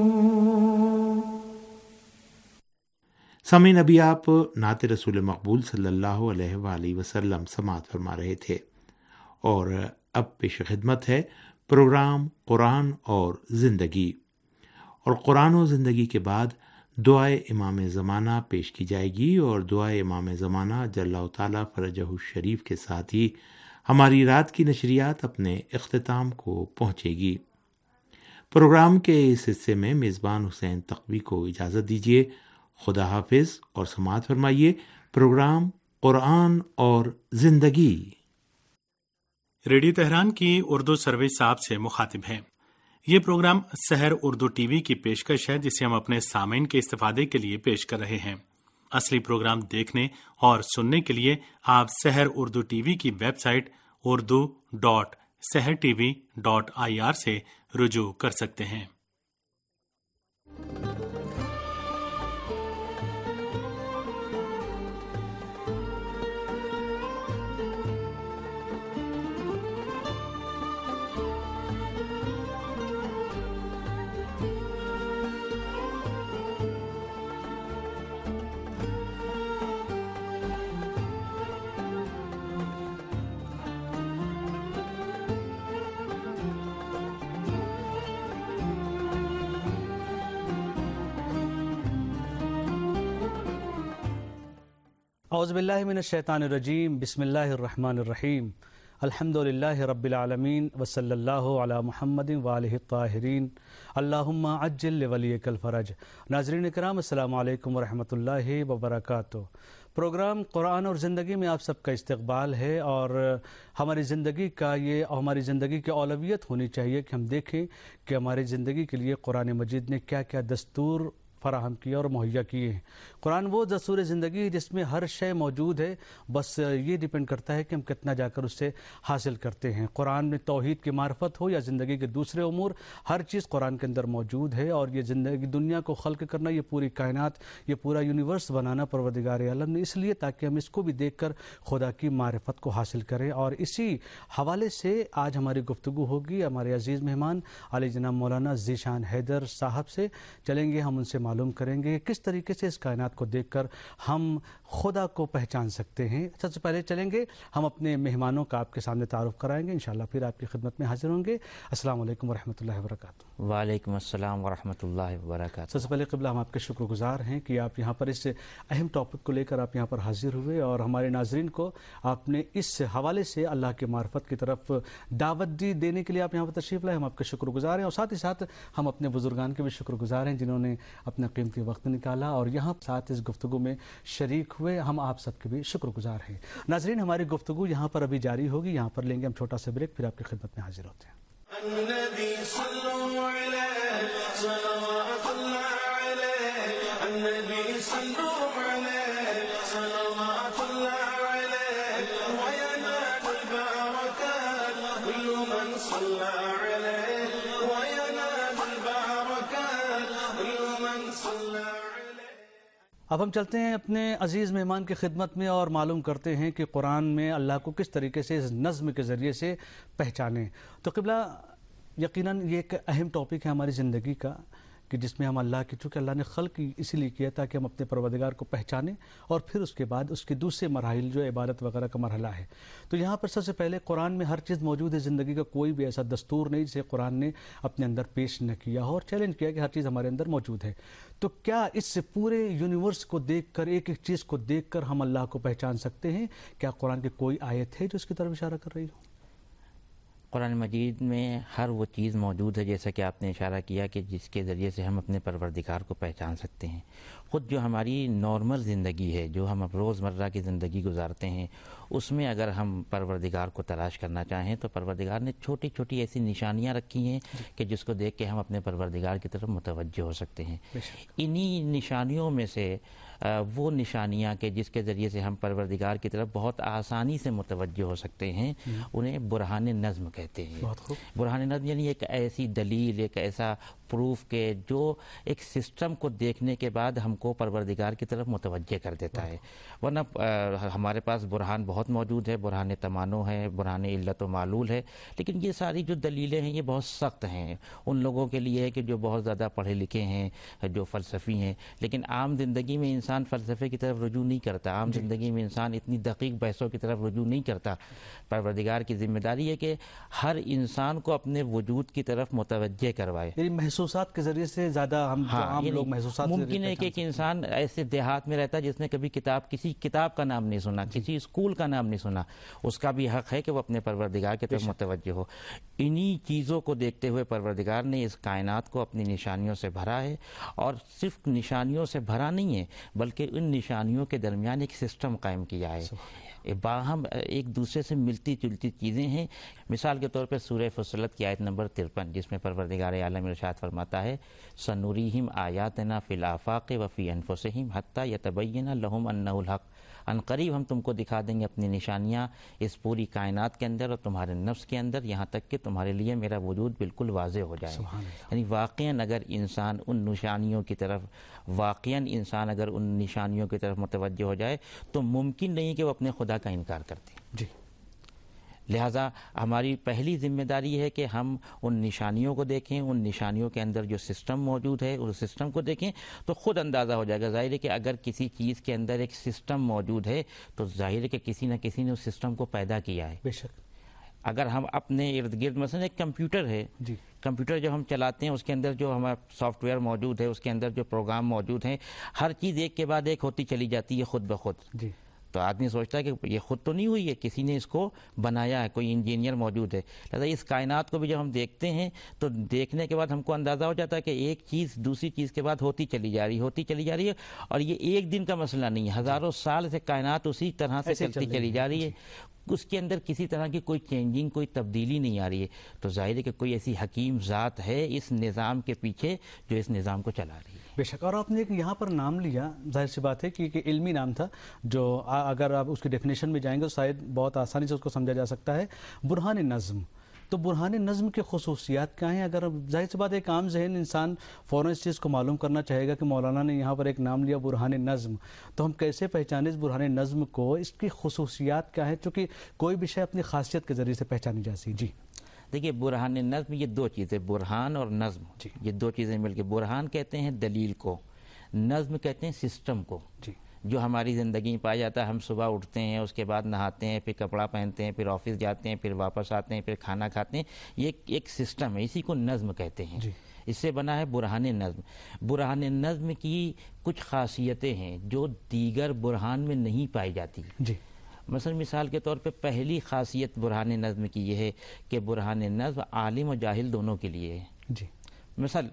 S1: سامعین، ابھی آپ نعت رسول مقبول صلی اللہ علیہ وآلہ وسلم سماعت فرما رہے تھے، اور اب پیش خدمت ہے پروگرام قرآن اور زندگی، اور قرآن و زندگی کے بعد دعائے امام زمانہ پیش کی جائے گی، اور دعائے امام زمانہ جل اللہ تعالیٰ فرجہ الشریف کے ساتھ ہی ہماری رات کی نشریات اپنے اختتام کو پہنچے گی۔ پروگرام کے اس حصے میں میزبان حسین تقوی کو اجازت دیجیے۔ خدا حافظ، اور سماعت فرمائیے پروگرام قرآن اور زندگی۔
S5: ریڈیو تہران کی اردو سروس آپ سے مخاطب ہے۔ یہ programme Sahar Urdu T V کی پیشکش ہے، جسے ہم اپنے سامعین کے استفادے کے لیے پیش کر رہے ہیں۔ اصلی پروگرام دیکھنے اور سننے کے لیے آپ سحر اردو ٹی وی کی ویب سائٹ urdu.sehrtv.ir سے رجوع کر سکتے ہیں۔
S6: اعوذ باللہ من الشیطان الرجیم، بسم اللہ الرحمن الرحیم، الحمد للہ رب العالمین، وصلی اللہ علی محمد وآلہ الطاہرین، اللہم عجل لولیک الفرج۔ ناظرین کرام، السلام علیکم ورحمۃ اللہ وبرکاتہ۔ پروگرام قرآن اور زندگی میں آپ سب کا استقبال ہے، اور ہماری زندگی کا یہ ہماری زندگی کی اولویت ہونی چاہیے کہ ہم دیکھیں کہ ہماری زندگی کے لیے قرآن مجید نے کیا کیا دستور فراہم کیا اور مہیا کیے ہیں۔ قرآن وہ دستور زندگی ہے جس میں ہر شے موجود ہے، بس یہ ڈیپینڈ کرتا ہے کہ ہم کتنا جا کر اس سے حاصل کرتے ہیں۔ قرآن میں توحید کی معرفت ہو یا زندگی کے دوسرے امور، ہر چیز قرآن کے اندر موجود ہے، اور یہ زندگی دنیا کو خلق کرنا، یہ پوری کائنات، یہ پورا یونیورس بنانا پروردگار عالم نے اس لیے تاکہ ہم اس کو بھی دیکھ کر خدا کی معرفت کو حاصل کریں۔ اور اسی حوالے سے آج ہماری گفتگو ہوگی ہمارے عزیز مہمان علی جناب مولانا ذیشان حیدر صاحب سے۔ چلیں گے ہم ان سے معلوم کریں گے کس طریقے سے اس کائنات کو دیکھ کر ہم خدا کو پہچان سکتے ہیں۔ سب سے پہلے چلیں گے ہم اپنے مہمانوں کا آپ کے سامنے تعارف کرائیں گے، انشاءاللہ پھر آپ کی خدمت میں حاضر ہوں گے۔ السلام علیکم ورحمۃ اللہ وبرکاتہ۔
S7: وعلیکم السلام ورحمۃ اللہ وبرکاتہ۔
S6: سب سے پہلے قبلہ ہم آپ کے شکر گزار ہیں کہ آپ یہاں پر اس اہم ٹاپک کو لے کر آپ یہاں پر حاضر ہوئے، اور ہمارے ناظرین کو آپ نے اس حوالے سے اللہ کی معرفت کی طرف دعوت دینے کے لیے آپ یہاں پر تشریف لائے، ہم آپ کے شکر گزار ہیں۔ اور ساتھ ہی ساتھ ہم اپنے بزرگان کے بھی شکر گزار ہیں جنہوں نے اپنا قیمتی وقت نکالا اور یہاں ساتھ اس گفتگو میں شریک ہوئے، ہم آپ سب کے بھی شکر گزار ہیں۔ ناظرین، ہماری گفتگو یہاں پر ابھی جاری ہوگی، یہاں پر لیں گے ہم چھوٹا سا بریک، پھر آپ کی خدمت میں حاضر ہوتے ہیں۔
S2: النبی صلو علیہ صلوات اللہ علیہ، النبی صلو علیہ صلوات اللہ علیہ، وینال البرکات کل من صلی علیہ، وینال البرکات کل من صلی علیہ۔
S6: اب ہم چلتے ہیں اپنے عزیز مہمان کی خدمت میں اور معلوم کرتے ہیں کہ قرآن میں اللہ کو کس طریقے سے اس نظم کے ذریعے سے پہچانیں۔ تو قبلہ، یقیناً یہ ایک اہم ٹاپک ہے ہماری زندگی کا کہ جس میں ہم اللہ کی، چونکہ اللہ نے خلق اسی لیے کیا تاکہ ہم اپنے پروردگار کو پہچانیں، اور پھر اس کے بعد اس کے دوسرے مراحل جو عبادت وغیرہ کا مرحلہ ہے۔ تو یہاں پر سب سے پہلے قرآن میں ہر چیز موجود ہے، زندگی کا کوئی بھی ایسا دستور نہیں جسے قرآن نے اپنے اندر پیش نہ کیا ہو اور چیلنج کیا کہ ہر چیز ہمارے اندر موجود ہے۔ تو کیا اس سے پورے یونیورس کو دیکھ کر، ایک ایک چیز کو دیکھ کر ہم اللہ کو پہچان سکتے ہیں؟ کیا قرآن کی کوئی آیت ہے جو اس کی طرف اشارہ کر رہی ہو؟
S7: قرآن مجید میں ہر وہ چیز موجود ہے جیسا کہ آپ نے اشارہ کیا کہ جس کے ذریعے سے ہم اپنے پروردگار کو پہچان سکتے ہیں۔ خود جو ہماری نارمل زندگی ہے، جو ہم روزمرہ کی زندگی گزارتے ہیں، اس میں اگر ہم پروردگار کو تلاش کرنا چاہیں تو پروردگار نے چھوٹی چھوٹی ایسی نشانیاں رکھی ہیں کہ جس کو دیکھ کے ہم اپنے پروردگار کی طرف متوجہ ہو سکتے ہیں۔ انہی نشانیوں میں سے وہ نشانیاں کہ جس کے ذریعے سے ہم پروردگار کی طرف بہت آسانی سے متوجہ ہو سکتے ہیں، انہیں برہان نظم کہتے ہیں۔ برہان نظم یعنی ایک ایسی دلیل، ایک ایسا پروف کہ جو ایک سسٹم کو دیکھنے کے بعد ہم کو پروردگار کی طرف متوجہ کر دیتا ہے۔ ورنہ ہمارے پاس برہان بہت موجود ہے، برہان تمانو ہے، برہان علت و معلول ہے، لیکن یہ ساری جو دلیلیں ہیں یہ بہت سخت ہیں ان لوگوں کے لیے کہ جو بہت زیادہ پڑھے لکھے ہیں، جو فلسفی ہیں۔ لیکن عام زندگی میں انسان فلسفے کی طرف رجوع نہیں کرتا، عام زندگی میں انسان اتنی دقیق بحثوں کی طرف رجوع نہیں کرتا۔ پروردگار کی ذمہ داری ہے کہ ہر انسان کو اپنے وجود کی طرف متوجہ کروائے۔
S6: محسوسات کے ذریعے سے زیادہ ہم عام لوگ محسوسات
S7: ممکن ہے کہ ایک انسان ایسے دیہات میں رہتا ہے جس نے کبھی کسی کتاب کا نام نہیں سنا، کسی اسکول کا نام نہیں سنا، اس کا بھی حق ہے کہ وہ اپنے پروردگار کی طرف متوجہ ہو۔ انہی چیزوں کو دیکھتے ہوئے پروردگار نے اس کائنات کو اپنی نشانیوں سے بھرا ہے، اور صرف نشانیوں سے بھرا نہیں ہے بلکہ ان نشانیوں کے درمیان ایک سسٹم قائم کیا ہے۔ باہم ایک دوسرے سے ملتی جلتی چیزیں ہیں۔ مثال کے طور پر سورہ فصلت کی آیت نمبر 53 جس میں پروردگار عالم ارشاد فرماتا ہے سنوریہم آیاتنا فی الآفاق وفی انفسہم حتی یتبین لہم انہ الحق، ان قریب ہم تم کو دکھا دیں گے اپنی نشانیاں اس پوری کائنات کے اندر اور تمہارے نفس کے اندر، یہاں تک کہ تمہارے لیے میرا وجود بالکل واضح ہو جائے۔ یعنی واقعاً اگر انسان ان نشانیوں کی طرف اگر ان نشانیوں کی طرف متوجہ ہو جائے تو ممکن نہیں کہ وہ اپنے خدا کا انکار کرتے۔
S6: جی،
S7: لہٰذا ہماری پہلی ذمہ داری ہے کہ ہم ان نشانیوں کو دیکھیں، ان نشانیوں کے اندر جو سسٹم موجود ہے اس سسٹم کو دیکھیں تو خود اندازہ ہو جائے گا۔ ظاہر ہے کہ اگر کسی چیز کے اندر ایک سسٹم موجود ہے تو ظاہر ہے کہ کسی نہ کسی نے اس سسٹم کو پیدا کیا ہے۔
S6: بے شک۔
S7: اگر ہم اپنے ارد گرد مثلا ایک کمپیوٹر ہے،
S6: جی،
S7: کمپیوٹر جو ہم چلاتے ہیں اس کے اندر جو ہمارا سافٹ ویئر موجود ہے، اس کے اندر جو پروگرام موجود ہیں، ہر چیز ایک کے بعد ایک ہوتی چلی جاتی ہے خود بخود۔
S6: جی،
S7: تو آدمی سوچتا ہے کہ یہ خود تو نہیں ہوئی ہے، کسی نے اس کو بنایا ہے، کوئی انجینئر موجود ہے. لہٰذا اس کائنات کو بھی جب ہم دیکھتے ہیں تو دیکھنے کے بعد ہم کو اندازہ ہو جاتا ہے کہ ایک چیز دوسری چیز کے بعد ہوتی چلی جا رہی ہے، اور یہ ایک دن کا مسئلہ نہیں ہے، ہزاروں سال سے کائنات اسی طرح سے چلتی چلی جا رہی ہے. اس کے اندر کسی طرح کی کوئی چینجنگ، کوئی تبدیلی نہیں آ رہی ہے. تو ظاہر ہے کہ کوئی ایسی حکیم ذات ہے اس نظام کے پیچھے جو اس نظام کو چلا رہی ہے.
S6: بے شک. اور آپ نے ایک یہاں پر نام لیا، ظاہر سی بات ہے کہ ایک علمی نام تھا جو اگر آپ اس کی ڈیفینیشن میں جائیں گے تو شاید بہت آسانی سے اس کو سمجھا جا سکتا ہے، برہان نظم. تو برہان نظم کی خصوصیات کیا ہیں؟ اگر ظاہر سی بات ہے ایک عام ذہن انسان فوراً اس چیز کو معلوم کرنا چاہے گا کہ مولانا نے یہاں پر ایک نام لیا برہان نظم، تو ہم کیسے پہچانیں اس برہان نظم کو، اس کی خصوصیات کیا ہیں؟ چونکہ کوئی بھی شے اپنی خاصیت کے ذریعے سے پہچانی جا سکتی. جی
S7: دیکھیے، برہان نظم یہ دو چیزیں، برہان اور نظم، یہ دو چیزیں مل کے، برہان کہتے ہیں دلیل کو، نظم کہتے ہیں سسٹم کو.
S6: جی
S7: جو ہماری زندگی میں پایا جاتا ہے. ہم صبح اٹھتے ہیں، اس کے بعد نہاتے ہیں، پھر کپڑا پہنتے ہیں، پھر آفس جاتے ہیں، پھر واپس آتے ہیں، پھر کھانا کھاتے ہیں. یہ ایک سسٹم ہے، اسی کو نظم کہتے ہیں. اس سے بنا ہے برہان نظم. برہان نظم کی کچھ خاصیتیں ہیں جو دیگر برہان میں نہیں پائی جاتی.
S6: جی
S7: مثلا مثال کے طور پہ پہلی خاصیت برہان نظم کی یہ ہے کہ برہان نظم عالم و جاہل دونوں کے لیے ہے.
S6: جی
S7: مثلا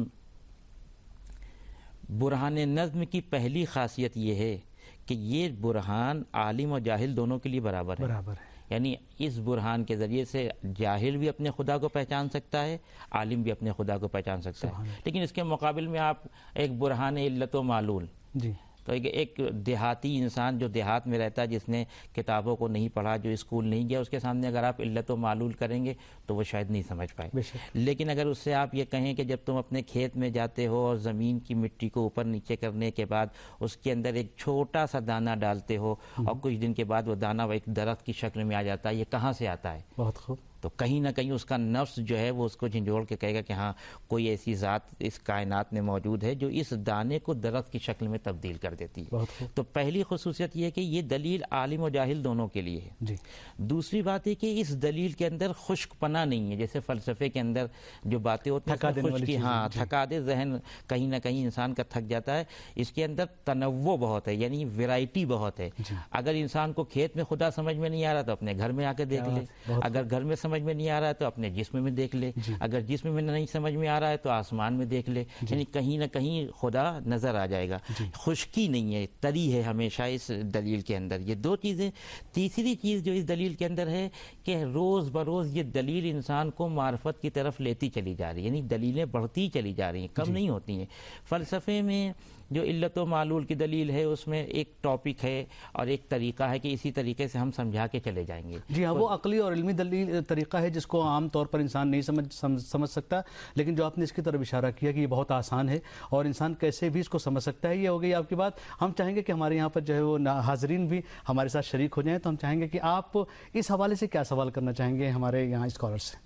S7: برہان نظم کی پہلی خاصیت یہ ہے کہ یہ برہان عالم و جاہل دونوں کے لیے برابر ہے. یعنی اس برہان کے ذریعے سے جاہل بھی اپنے خدا کو پہچان سکتا ہے، عالم بھی اپنے خدا کو پہچان سکتا ہے. لیکن اس کے مقابل میں آپ ایک برہان علت و معلول، تو ایک دیہاتی انسان جو دیہات میں رہتا ہے، جس نے کتابوں کو نہیں پڑھا، جو اسکول نہیں گیا، اس کے سامنے اگر آپ علت و معلول کریں گے تو وہ شاید نہیں سمجھ پائے. لیکن اگر اس سے آپ یہ کہیں کہ جب تم اپنے کھیت میں جاتے ہو اور زمین کی مٹی کو اوپر نیچے کرنے کے بعد اس کے اندر ایک چھوٹا سا دانہ ڈالتے ہو اور کچھ دن کے بعد وہ دانہ ایک درخت کی شکل میں آ جاتا ہے، یہ کہاں سے آتا ہے؟
S6: بہت خوب.
S7: تو کہیں نہ کہیں اس کا نفس جو ہے وہ اس کو جھنجھوڑ کے کہے گا کہ ہاں کوئی ایسی ذات اس کائنات میں موجود ہے جو اس دانے کو درخت کی شکل میں تبدیل کر دیتی ہے. تو پہلی خصوصیت یہ ہے کہ یہ دلیل عالم و جاہل دونوں کے لیے ہے. دوسری بات ہے کہ اس دلیل کے اندر خشک پنا نہیں ہے. جیسے فلسفے کے اندر جو باتیں ہوتی ہیں خشکی، ہاں تھکا دے ذہن، کہیں نہ کہیں انسان کا تھک جاتا ہے. اس کے اندر تنوع بہت ہے، یعنی ویرائٹی بہت ہے. اگر انسان کو کھیت میں خدا سمجھ میں نہیں آ رہا تو اپنے گھر میں آ کے دیکھ لے، اگر گھر میں سمجھ میں نہیں آ رہا ہے تو اپنے جسم میں دیکھ لے، اگر جسم میں نہیں سمجھ میں آ رہا ہے تو آسمان میں دیکھ لے. یعنی کہیں نہ کہیں خدا نظر آ جائے گا. خشکی نہیں ہے، تری ہے ہمیشہ اس دلیل کے اندر. یہ دو چیزیں. تیسری چیز جو اس دلیل کے اندر ہے کہ روز بروز یہ دلیل انسان کو معرفت کی طرف لیتی چلی جا رہی ہے. یعنی دلیلیں بڑھتی چلی جا رہی ہیں، کم نہیں ہوتی ہیں. فلسفے میں جو علت و معلول کی دلیل ہے اس میں ایک ٹاپک ہے اور ایک طریقہ ہے کہ اسی طریقے سے ہم سمجھا کے چلے جائیں گے.
S6: جی ہاں، وہ عقلی اور علمی دلیل طریقہ ہے جس کو عام طور پر انسان نہیں سمجھ سکتا. لیکن جو آپ نے اس کی طرف اشارہ کیا کہ یہ بہت آسان ہے اور انسان کیسے بھی اس کو سمجھ سکتا ہے، یہ ہو گئی آپ کی بات. ہم چاہیں گے کہ ہمارے یہاں پر جو ہے وہ حاضرین بھی ہمارے ساتھ شریک ہو جائیں. تو ہم چاہیں گے کہ آپ اس حوالے سے کیا سوال کرنا چاہیں گے ہمارے یہاں اسکالر سے.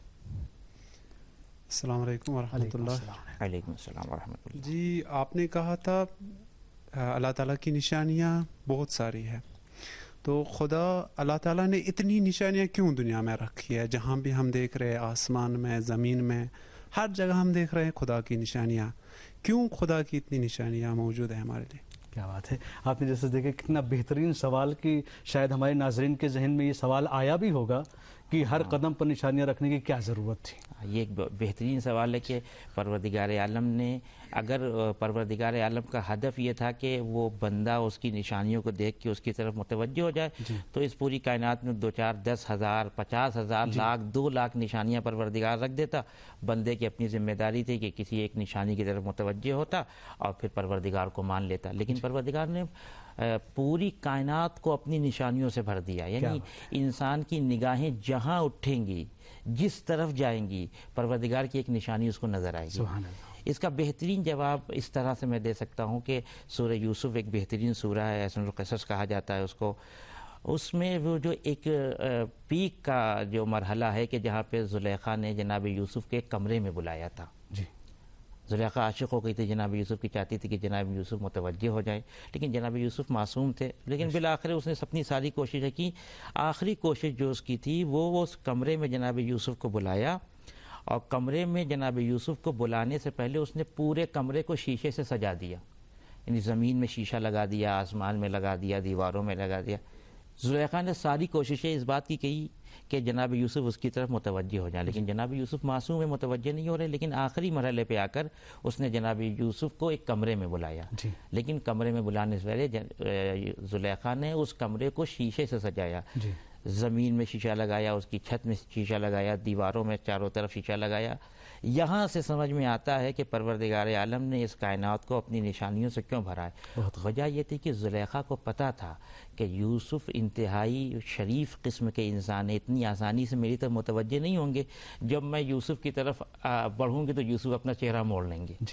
S8: السلام علیکم ورحمۃ اللہ.
S7: وعلیکم السلام ورحمۃ اللہ.
S8: جی آپ نے کہا تھا اللہ تعالیٰ کی نشانیاں بہت ساری ہیں، تو خدا اللہ تعالیٰ نے اتنی نشانیاں کیوں دنیا میں رکھی ہے؟ جہاں بھی ہم دیکھ رہے ہیں، آسمان میں، زمین میں، ہر جگہ ہم دیکھ رہے ہیں خدا کی نشانیاں. کیوں خدا کی اتنی نشانیاں موجود ہیں ہمارے لیے؟
S6: کیا بات ہے. آپ نے جیسے دیکھا کتنا بہترین سوال کہ شاید ہمارے ناظرین کے ذہن میں یہ سوال آیا بھی ہوگا کہ ہر قدم پر نشانیاں رکھنے کی کیا ضرورت تھی.
S7: یہ ایک بہترین سوال ہے کہ پروردگار عالم نے، اگر پروردگار عالم کا ہدف یہ تھا کہ وہ بندہ اس کی نشانیوں کو دیکھ کے اس کی طرف متوجہ ہو جائے تو اس پوری کائنات میں 2 4 10 ہزار 50 ہزار لاکھ 2 لاکھ نشانیاں پروردگار رکھ دیتا. بندے کی اپنی ذمہ داری تھی کہ کسی ایک نشانی کی طرف متوجہ ہوتا اور پھر پروردگار کو مان لیتا. لیکن پروردگار نے پوری کائنات کو اپنی نشانیوں سے بھر دیا. یعنی انسان کی نگاہیں جہاں اٹھیں گی، جس طرف جائیں گی، پروردگار کی ایک نشانی اس کو نظر آئے گی. اس کا بہترین جواب اس طرح سے میں دے سکتا ہوں کہ سورہ یوسف ایک بہترین سورہ ہے، احسن القصص کہا جاتا ہے اس کو. اس میں وہ جو ایک پیک کا جو مرحلہ ہے کہ جہاں پہ زلیخا نے جناب یوسف کے کمرے میں بلایا تھا. زلیخا عاشق ہو گئی تھی جناب یوسف کی، چاہتی تھی کہ جناب یوسف متوجہ ہو جائیں، لیکن جناب یوسف معصوم تھے. لیکن بالآخر اس نے اپنی ساری کوششیں کی. آخری کوشش جو اس کی تھی وہ اس کمرے میں جناب یوسف کو بلایا، اور کمرے میں جناب یوسف کو بلانے سے پہلے اس نے پورے کمرے کو شیشے سے سجا دیا. یعنی زمین میں شیشہ لگا دیا، آسمان میں لگا دیا، دیواروں میں لگا دیا. زلیخا نے ساری کوششیں اس بات کی کی کہ جناب یوسف اس کی طرف متوجہ ہو جائیں، لیکن جناب یوسف معصوم میں متوجہ نہیں ہو رہے. لیکن آخری مرحلے پہ آ کر اس نے جناب یوسف کو ایک کمرے میں بلایا. لیکن کمرے میں بلانے سے پہلے زلیخا نے اس کمرے کو شیشے سے سجایا. زمین میں شیشہ لگایا، اس کی چھت میں شیشہ لگایا، دیواروں میں چاروں طرف شیشہ لگایا. یہاں سے سمجھ میں آتا ہے کہ پروردگار عالم نے اس کائنات کو اپنی نشانیوں سے کیوں بھرا ہے. وجہ یہ تھی کہ زلیخا کو پتا تھا کہ یوسف انتہائی شریف قسم کے انسان ہیں، اتنی آسانی سے میری طرف متوجہ نہیں ہوں گے. جب میں یوسف کی طرف بڑھوں گی تو یوسف اپنا چہرہ موڑ لیں گے.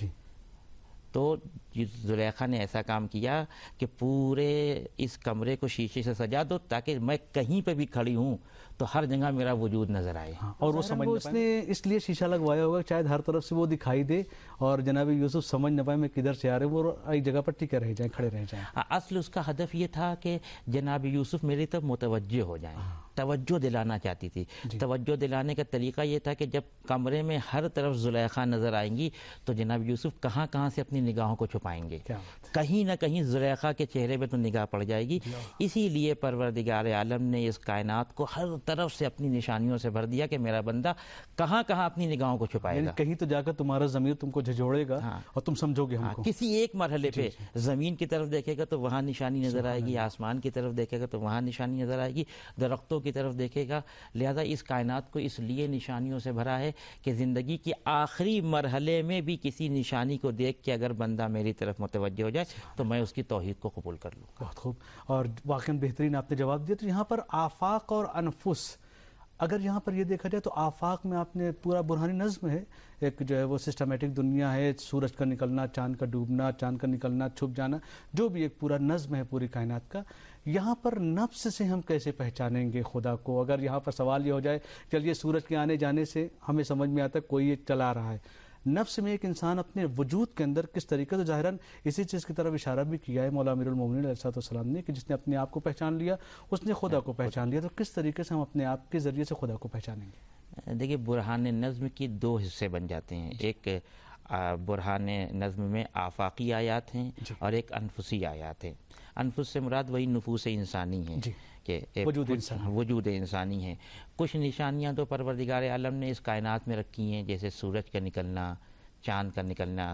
S7: تو زلیخا نے ایسا کام کیا کہ پورے اس کمرے کو شیشے سے سجا دو تاکہ میں کہیں پہ بھی کھڑی ہوں تو ہر جگہ میرا وجود نظر آئے.
S6: اور وہ سمجھ اس نے اس لیے شیشہ لگوایا ہوگا شاید ہر طرف سے وہ دکھائی دے اور جناب یوسف سمجھ نہ پائے میں کدھر سے آ رہے، وہ ایک جگہ پر ٹکے رہ جائیں، کھڑے رہ جائیں.
S7: اصل اس کا ہدف یہ تھا کہ جناب یوسف میری طرف متوجہ ہو جائیں، توجہ دلانا چاہتی تھی. توجہ دلانے کا طریقہ یہ تھا کہ جب کمرے میں ہر طرف زلیخا نظر آئیں گی تو جناب یوسف کہاں کہاں سے اپنی نگاہوں کو چھپائیں گے، کہیں نہ کہیں زلیخا کے چہرے پہ تو نگاہ پڑ جائے گی. اسی لیے پروردگار عالم نے اس کائنات کو ہر طرف سے اپنی نشانیوں سے بھر دیا کہ میرا بندہ کہاں کہاں اپنی نگاہوں کو چھپائے گا.
S6: کہیں تو جا کر تمہارا ضمیر تم کو جھجھوڑے گا اور تم سمجھو گے ہم کو.
S7: کسی ایک مرحلے پہ زمین کی طرف دیکھے گا تو وہاں نشانی نظر آئے گی، آسمان کی طرف دیکھے گا تو وہاں نشانی نظر آئے گی، درختوں کی طرف دیکھے گا. لہذا اس کائنات کو اس لیے نشانیوں سے بھرا ہے کہ زندگی کے آخری مرحلے میں بھی کسی نشانی کو دیکھ کے اگر بندہ میری طرف متوجہ ہو جائے تو میں اس کی توحید کو قبول کر لوں.
S6: بہت خوب، اور واقعا بہترین آپ نے جواب دیا. تو یہاں پر آفاق اور انفس، اگر یہاں پر یہ دیکھا جائے تو آفاق میں آپ نے پورا برہانی نظم ہے، ایک جو ہے وہ سسٹمیٹک دنیا ہے، سورج کا نکلنا، چاند کا ڈوبنا، چاند کا نکلنا، چھپ جانا، جو بھی ایک پورا نظم ہے پوری کائنات کا. یہاں پر نفس سے ہم کیسے پہچانیں گے خدا کو؟ اگر یہاں پر سوال یہ ہو جائے چلیے سورج کے آنے جانے سے ہمیں سمجھ میں آتا ہے کوئی یہ چلا رہا ہے، نفس میں ایک انسان اپنے وجود کے اندر کس طریقے سے، ظاہراً اسی چیز کی طرف اشارہ بھی کیا ہے مولا امیر المومنین علیہ السلام نے کہ جس نے اپنے آپ کو پہچان لیا اس نے خدا کو پہچان لیا. تو کس طریقے سے ہم اپنے آپ کے ذریعے سے خدا کو پہچانیں گے؟
S7: دیکھیے برہان نظم کی دو حصے بن جاتے ہیں. ایک برہان نظم میں آفاقی آیات ہیں اور ایک انفسی آیات ہیں. انفس سے مراد وہی نفوس انسانی ہیں کہ وجود انسانی ہے. کچھ نشانیاں تو پروردگار عالم نے اس کائنات میں رکھی ہیں، جیسے سورج کا نکلنا، چاند کا نکلنا،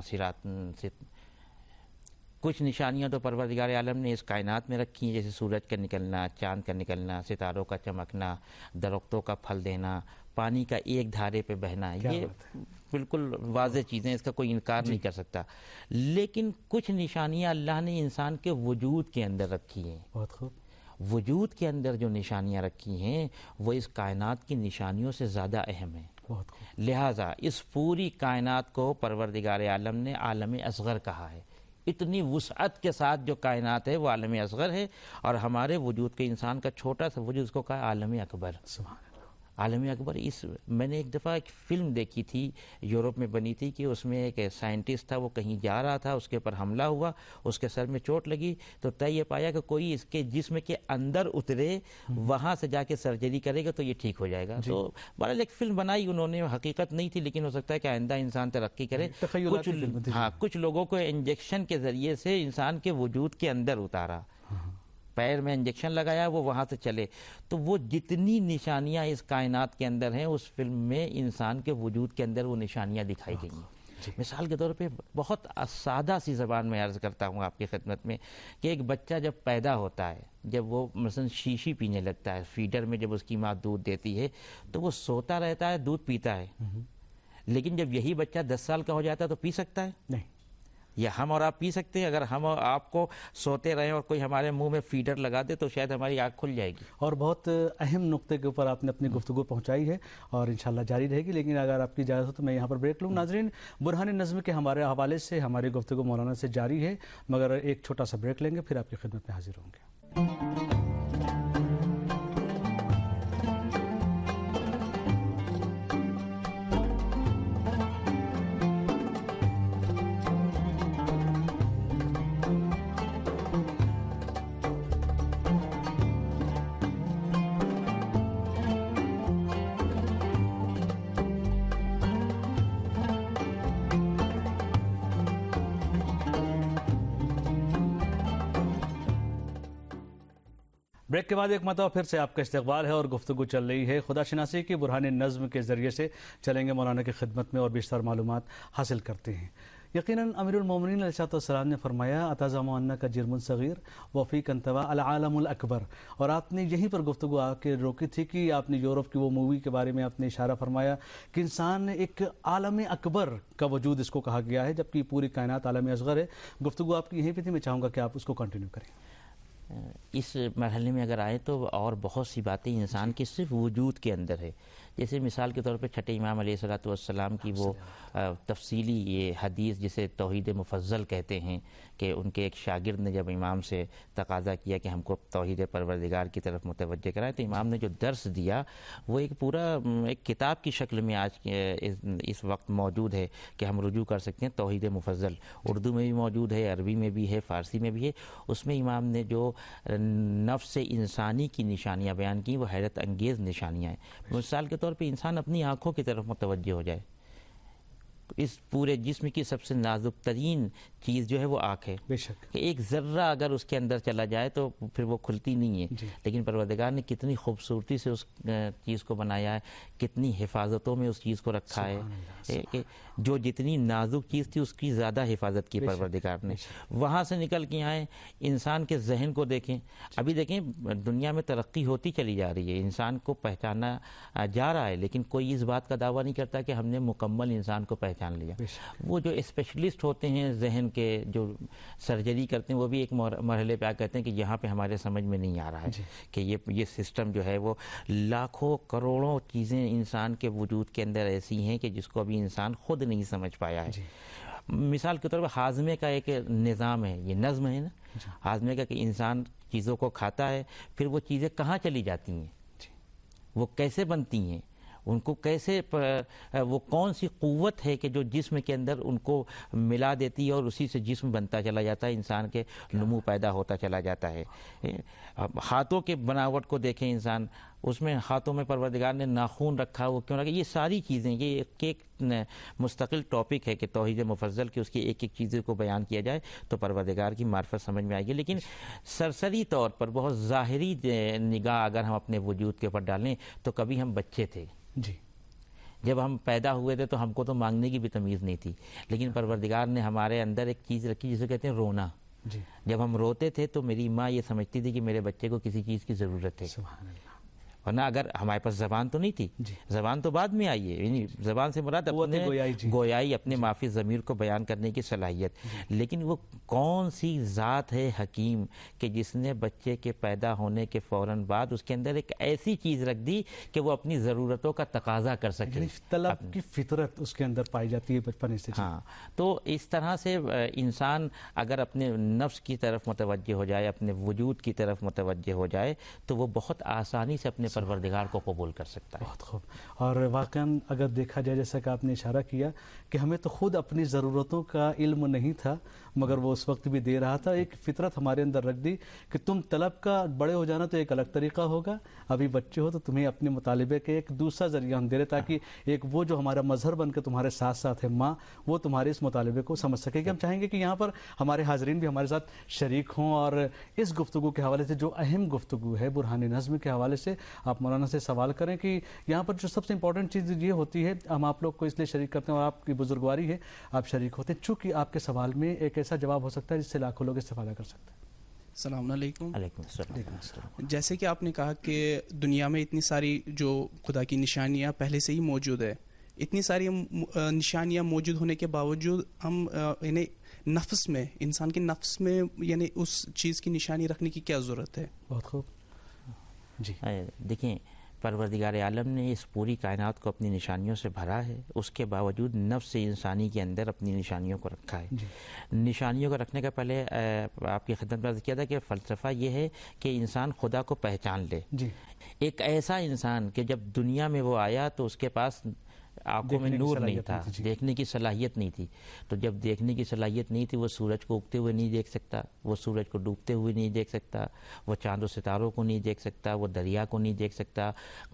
S7: کچھ نشانیاں تو پروردگار عالم نے اس کائنات میں رکھی ہیں، جیسے سورج کا نکلنا، چاند کا نکلنا، ستاروں کا چمکنا، درختوں کا پھل دینا، پانی کا ایک دھارے پہ بہنا. یہ بالکل واضح چیزیں، اس کا کوئی انکار نہیں کر سکتا. لیکن کچھ نشانیاں اللہ نے انسان کے وجود کے اندر رکھی ہیں.
S6: بہت خوب.
S7: وجود کے اندر جو نشانیاں رکھی ہیں وہ اس کائنات کی نشانیوں سے زیادہ اہم ہیں.
S6: بہت خوب.
S7: لہٰذا اس پوری کائنات کو پروردگار عالم نے عالم اصغر کہا ہے. اتنی وسعت کے ساتھ جو کائنات ہے وہ عالم اصغر ہے، اور ہمارے وجود کے انسان کا چھوٹا سا وجود، اس کو کہا عالم اکبر.
S6: سبحان اللہ.
S7: عالم اکبر. میں نے ایک دفعہ ایک فلم دیکھی تھی یورپ میں بنی تھی کہ اس میں ایک سائنٹسٹ تھا، وہ کہیں جا رہا تھا، اس کے اوپر حملہ ہوا، اس کے سر میں چوٹ لگی تو طے یہ پایا کہ کوئی اس کے جسم کے اندر اترے، وہاں سے جا کے سرجری کرے گا تو یہ ٹھیک ہو جائے گا. تو بہرحال ایک فلم بنائی انہوں نے، حقیقت نہیں تھی لیکن ہو سکتا ہے کہ آئندہ انسان ترقی کرے. کچھ لوگوں کو انجیکشن کے ذریعے سے انسان کے وجود کے اندر اتارا، پیر میں انجیکشن لگایا، وہ وہاں سے چلے. تو وہ جتنی نشانیاں اس کائنات کے اندر ہیں اس فلم میں انسان کے وجود کے اندر وہ نشانیاں دکھائی گئی ہیں. مثال کے طور پہ بہت سادہ سی زبان میں عرض کرتا ہوں آپ کی خدمت میں کہ ایک بچہ جب پیدا ہوتا ہے، جب وہ مثلا شیشی پینے لگتا ہے، فیڈر میں جب اس کی ماں دودھ دیتی ہے تو وہ سوتا رہتا ہے، دودھ پیتا ہے. لیکن جب یہی بچہ 10 سال کا ہو جاتا ہے تو پی سکتا ہے؟ نہیں. یا ہم اور آپ پی سکتے ہیں؟ اگر ہم اور آپ کو سوتے رہیں اور کوئی ہمارے منہ میں فیڈر لگا دے تو شاید ہماری آنکھ کھل جائے گی. اور
S6: بہت اہم نقطے کے اوپر آپ نے اپنی گفتگو پہنچائی ہے اور انشاءاللہ جاری رہے گی. لیکن اگر آپ کی اجازت ہو تو میں یہاں پر بریک لوں. ناظرین، برہان نظم کے ہمارے حوالے سے ہماری گفتگو مولانا سے جاری ہے، مگر ایک چھوٹا سا بریک لیں گے، پھر آپ کی خدمت میں حاضر ہوں گے. بریک کے بعد ایک مرتبہ پھر سے آپ کا استقبال ہے اور گفتگو چل رہی ہے خدا شناسی کی برہان نظم کے ذریعے سے. چلیں گے مولانا کی خدمت میں اور بیشتر معلومات حاصل کرتے ہیں. یقیناً امیر المومنین علیہ السلام نے فرمایا اتعظم انک جرم صغیر وفیک انطوی العالم الاکبر، اور آپ نے یہیں پر گفتگو آ کے روکی تھی کہ آپ نے یورپ کی وہ مووی کے بارے میں آپ نے اشارہ فرمایا کہ انسان ایک عالم اکبر کا وجود اس کو کہا گیا ہے، جبکہ پوری کائنات عالم اصغر ہے. گفتگو آپ کی یہیں پہ تھی، میں چاہوں گا کہ آپ اس کو کنٹینیو کریں.
S7: اس مرحلے میں اگر آئے تو اور بہت سی باتیں انسان کے صرف وجود کے اندر ہے. جیسے مثال کے طور پہ چھٹے امام علیہ السلام کی وہ تفصیلی یہ حدیث جسے توحید مفضل کہتے ہیں کہ ان کے ایک شاگرد نے جب امام سے تقاضا کیا کہ ہم کو توحید پروردگار کی طرف متوجہ کرائیں تو امام نے جو درس دیا وہ ایک پورا ایک کتاب کی شکل میں آج اس وقت موجود ہے کہ ہم رجوع کر سکتے ہیں. توحید مفضل اردو میں بھی موجود ہے، عربی میں بھی ہے، فارسی میں بھی ہے. اس میں امام نے جو نفس انسانی کی نشانیاں بیان کی وہ حیرت انگیز نشانیاں ہیں. مثال کے طور پہ انسان اپنی آنکھوں کی طرف متوجہ ہو جائے. اس پورے جسم کی سب سے نازک ترین چیز جو ہے وہ آنکھ ہے.
S6: بے شک
S7: کہ ایک ذرہ اگر اس کے اندر چلا جائے تو پھر وہ کھلتی نہیں ہے.
S6: جی.
S7: لیکن پروردگار نے کتنی خوبصورتی سے اس چیز کو بنایا ہے، کتنی حفاظتوں میں اس چیز کو رکھا ہے کہ جو جتنی نازک چیز تھی اس کی زیادہ حفاظت کی پروردگار نے. وہاں سے نکل کے آئے انسان کے ذہن کو دیکھیں. ابھی دیکھیں دنیا میں ترقی ہوتی چلی جا رہی ہے، انسان کو پہچانا جا رہا ہے، لیکن کوئی اس بات کا دعویٰ نہیں کرتا کہ ہم نے مکمل انسان کو پہچان لیا. وہ جو اسپیشلسٹ ہوتے ہیں ذہن کے جو سرجری کرتے ہیں وہ بھی ایک مرحلے پہ آ کہتے ہیں کہ یہاں پہ ہمارے سمجھ میں نہیں آ رہا ہے کہ یہ سسٹم جو ہے وہ لاکھوں کروڑوں چیزیں انسان کے وجود کے اندر ایسی ہیں کہ جس کو ابھی انسان خود نہیں سمجھ پایا ہے. مثال کے طور پر ہاضمے کا ایک نظام ہے، یہ نظم ہے نا ہاضمے کا، کہ انسان چیزوں کو کھاتا ہے پھر وہ چیزیں کہاں چلی جاتی ہیں، وہ کیسے بنتی ہیں، ان کو کیسے وہ کون سی قوت ہے کہ جو جسم کے اندر ان کو ملا دیتی ہے اور اسی سے جسم بنتا چلا جاتا ہے، انسان کے نمو پیدا ہوتا چلا جاتا ہے. ہاتھوں کے بناوٹ کو دیکھیں انسان، اس میں ہاتھوں میں پروردگار نے ناخون رکھا، وہ کیوں رکھا، یہ ساری چیزیں یہ ایک مستقل ٹاپک ہے کہ توحید مفضل کی اس کی ایک ایک چیزوں کو بیان کیا جائے تو پروردگار کی معرفت سمجھ میں آئے گی. لیکن سرسری طور پر بہت ظاہری نگاہ اگر ہم اپنے وجود کے اوپر ڈالیں تو کبھی ہم بچے تھے.
S6: جی
S7: جب ہم پیدا ہوئے تھے تو ہم کو تو مانگنے کی بھی تمیز نہیں تھی، لیکن پروردگار نے ہمارے اندر ایک چیز رکھی جسے کہتے ہیں رونا.
S6: جی
S7: جب ہم روتے تھے تو میری ماں یہ سمجھتی تھی کہ میرے بچے کو کسی چیز کی ضرورت ہے.
S6: سبحان اللہ.
S7: ورنہ اگر ہمارے پاس زبان تو نہیں تھی، زبان تو بعد میں آئی ہے، یعنی زبان سے مراد اپنے گویائی اپنے معافی ضمیر کو بیان کرنے کی صلاحیت. لیکن وہ کون سی ذات ہے حکیم کہ جس نے بچے کے پیدا ہونے کے فوراً بعد اس کے اندر ایک ایسی چیز رکھ دی کہ وہ اپنی ضرورتوں کا تقاضا کر سکے.
S6: طلب کی فطرت اس کے اندر پائی جاتی ہے بچپن سے.
S7: ہاں، تو اس طرح سے انسان اگر اپنے نفس کی طرف متوجہ ہو جائے، اپنے وجود کی طرف متوجہ ہو جائے تو وہ بہت آسانی سے اپنے پروردگار کو قبول کر سکتا ہے.
S6: بہت خوب. اور واقعاً اگر دیکھا جائے جیسا کہ آپ نے اشارہ کیا کہ ہمیں تو خود اپنی ضرورتوں کا علم نہیں تھا مگر وہ اس وقت بھی دے رہا تھا. ایک فطرت ہمارے اندر رکھ دی کہ تم طلب کا بڑے ہو جانا تو ایک الگ طریقہ ہوگا، ابھی بچے ہو تو تمہیں اپنے مطالبے کے ایک دوسرا ذریعہ ہم دے رہے تاکہ ایک وہ جو ہمارا مظہر بن کے تمہارے ساتھ ساتھ ہے ماں، وہ تمہارے اس مطالبے کو سمجھ سکے گی. ہم چاہیں گے کہ یہاں پر ہمارے حاضرین بھی ہمارے ساتھ شریک ہوں اور اس گفتگو کے حوالے سے جو اہم گفتگو ہے برہان نظم کے حوالے سے آپ مولانا سے سوال کریں کہ یہاں پر جو سب سے امپورٹنٹ چیز یہ ہوتی ہے، ہم آپ لوگ کو اس لیے شریک کرتے ہیں اور آپ کی بزرگواری ہے آپ شریک ہوتے ہیں چونکہ آپ کے سوال میں ایک ایسا جواب ہو سکتا ہے جس سے لاکھوں لوگ استفادہ کر سکتے ہیں.
S9: السلام علیکم.
S7: علیکم السلام.
S9: جیسے کہ آپ نے کہا کہ دنیا میں اتنی ساری جو خدا کی نشانیاں پہلے سے ہی موجود ہے، اتنی ساری نشانیاں موجود ہونے کے باوجود ہم یعنی نفس میں، انسان کے نفس میں یعنی اس چیز کی نشانی رکھنے کی کیا ضرورت ہے؟
S6: بہت خوب. جی
S7: دیکھیں پروردگار عالم نے اس پوری کائنات کو اپنی نشانیوں سے بھرا ہے، اس کے باوجود نفس انسانی کے اندر اپنی نشانیوں کو رکھا ہے. نشانیوں کو رکھنے کا پہلے آپ کی خدمت میں عرض کیا تھا کہ فلسفہ یہ ہے کہ انسان خدا کو پہچان لے. ایک ایسا انسان کہ جب دنیا میں وہ آیا تو اس کے پاس آنکھوں میں نور نہیں تھا، دیکھنے کی صلاحیت نہیں تھی. تو جب دیکھنے کی صلاحیت نہیں تھی، وہ سورج کو اگتے ہوئے نہیں دیکھ سکتا، وہ سورج کو ڈوبتے ہوئے نہیں دیکھ سکتا، وہ چاند و ستاروں کو نہیں دیکھ سکتا، وہ دریا کو نہیں دیکھ سکتا.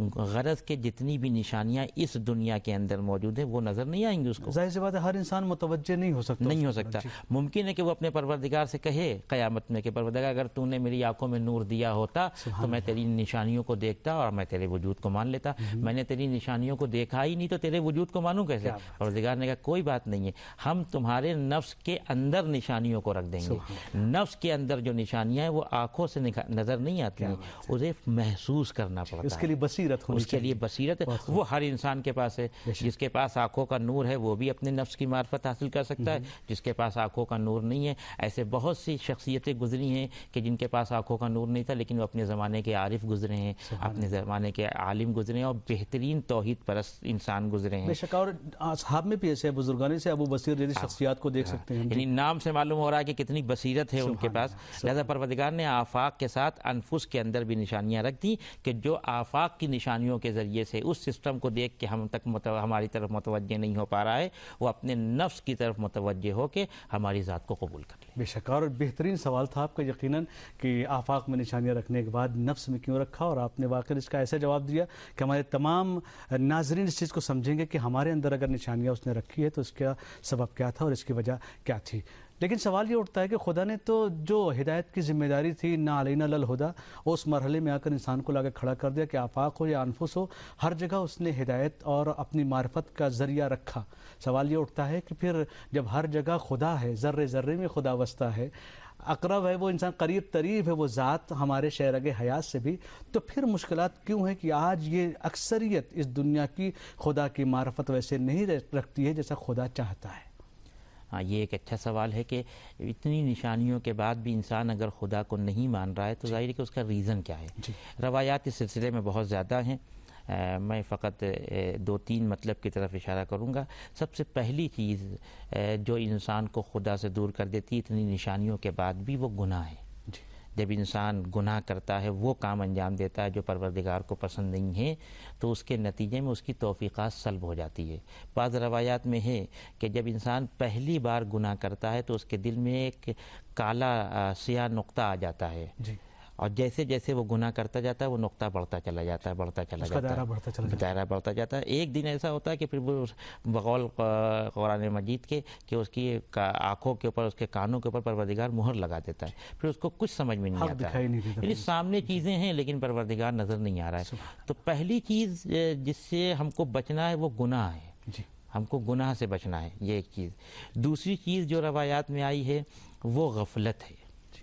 S7: غرض کہ جتنی بھی نشانیاں اس دنیا کے اندر موجود ہیں وہ نظر نہیں آئیں گی اس کو.
S6: ظاہر سی بات ہے ہر انسان متوجہ نہیں ہو سکتا.
S7: ممکن ہے کہ وہ اپنے پروردگار سے کہے قیامت میں کہ پروردگار اگر تو نے میری آنکھوں میں نور دیا ہوتا تو میں تیری نشانیوں کو دیکھتا اور میں تیرے وجود کو مان لیتا. میں نے تیری نشانیوں کو دیکھا ہی نہیں تو تیرے وجود کو مانوں کیسے؟ پروردگار نے کہا کوئی بات نہیں ہے، ہم تمہارے نفس کے اندر نشانیوں کو رکھ دیں گے. نفس کے اندر جو نشانیاں ہیں وہ آنکھوں سے نظر نہیں آتی ہیں، اسے محسوس کرنا پڑتا ہے.
S6: اس کے لیے بصیرت ہونی چاہیے.
S7: اس کے لیے بصیرت وہ ہر انسان کے پاس ہے. جس کے پاس آنکھوں کا نور ہے وہ بھی اپنے نفس کی معرفت حاصل کر سکتا ہے. جس کے پاس آنکھوں کا نور نہیں ہے، ایسے بہت سی شخصیتیں گزری ہیں کہ جن کے پاس آنکھوں کا نور نہیں تھا لیکن وہ اپنے زمانے کے عارف گزرے ہیں، اپنے زمانے کے عالم گزرے ہیں اور بہترین توحید پرست انسان گزرے ہیں.
S6: بے شک، اور اصحاب میں بھی ایسے بزرگان سے ابو بصیر جیسی شخصیات کو دیکھ سکتے ہیں.
S7: یعنی نام سے معلوم ہو رہا ہے کہ کتنی بصیرت ہے ان کے پاس. لہذا پروردگار نے آفاق کے ساتھ انفس کے اندر بھی نشانیاں رکھ دی کہ جو آفاق کی نشانیوں کے ذریعے سے اس سسٹم کو دیکھ کے ہم تک ہماری طرف متوجہ نہیں ہو پا رہا ہے، وہ اپنے نفس کی طرف متوجہ ہو کے ہماری ذات کو قبول کر لے.
S6: بے شک، اور بہترین سوال تھا آپ کا یقیناً کہ آفاق میں نشانیاں رکھنے کے بعد نفس میں کیوں رکھا، اور آپ نے واقعی اس کا ایسا جواب دیا کہ ہمارے تمام ناظرین اس چیز کو سمجھیں گے کہ ہمارے اندر اگر نشانیاں اس نے رکھی ہے تو اس کا سبب کیا تھا اور اس کی وجہ کیا تھی. لیکن سوال یہ اٹھتا ہے کہ خدا نے تو جو ہدایت کی ذمہ داری تھی نہ علینا للہدا، اس مرحلے میں آ کر انسان کو لا کے کھڑا کر دیا کہ آفاق ہو یا انفس ہو، ہر جگہ اس نے ہدایت اور اپنی معرفت کا ذریعہ رکھا. سوال یہ اٹھتا ہے کہ پھر جب ہر جگہ خدا ہے، ذرے ذرے میں خدا وسطہ ہے، اقرب ہے وہ انسان، قریب تریب ہے وہ ذات ہمارے شہرگ حیات سے بھی، تو پھر مشکلات کیوں ہیں کہ آج یہ اکثریت اس دنیا کی خدا کی معرفت ویسے نہیں رکھتی ہے جیسا خدا چاہتا ہے؟
S7: ہاں، یہ ایک اچھا سوال ہے کہ اتنی نشانیوں کے بعد بھی انسان اگر خدا کو نہیں مان رہا ہے تو ظاہر ہے کہ اس کا ریزن کیا ہے. روایات اس سلسلے میں بہت زیادہ ہیں، میں فقط 2-3 مطلب کی طرف اشارہ کروں گا. سب سے پہلی چیز جو انسان کو خدا سے دور کر دیتی اتنی نشانیوں کے بعد بھی، وہ گناہ ہے. جب انسان گناہ کرتا ہے، وہ کام انجام دیتا ہے جو پروردگار کو پسند نہیں ہے، تو اس کے نتیجے میں اس کی توفیقات سلب ہو جاتی ہے. بعض روایات میں ہے کہ جب انسان پہلی بار گناہ کرتا ہے تو اس کے دل میں ایک کالا سیاہ نقطہ آ جاتا ہے، اور جیسے جیسے وہ گناہ کرتا جاتا ہے وہ نقطہ بڑھتا چلا جاتا ہے، دائرہ بڑھتا جاتا ہے. ایک دن ایسا ہوتا ہے کہ پھر وہ بقول قرآن مجید کے کہ اس کی آنکھوں کے اوپر، اس کے کانوں کے اوپر پروردگار مہر لگا دیتا ہے، پھر اس کو کچھ سمجھ میں نہیں آتا ہے. یعنی سامنے چیزیں ہیں لیکن پروردگار نظر نہیں آ رہا ہے. تو پہلی چیز جس سے ہم کو بچنا ہے وہ گناہ ہے. ہم کو گناہ سے بچنا ہے، یہ ایک چیز. دوسری چیز جو روایات میں آئی ہے وہ غفلت ہے.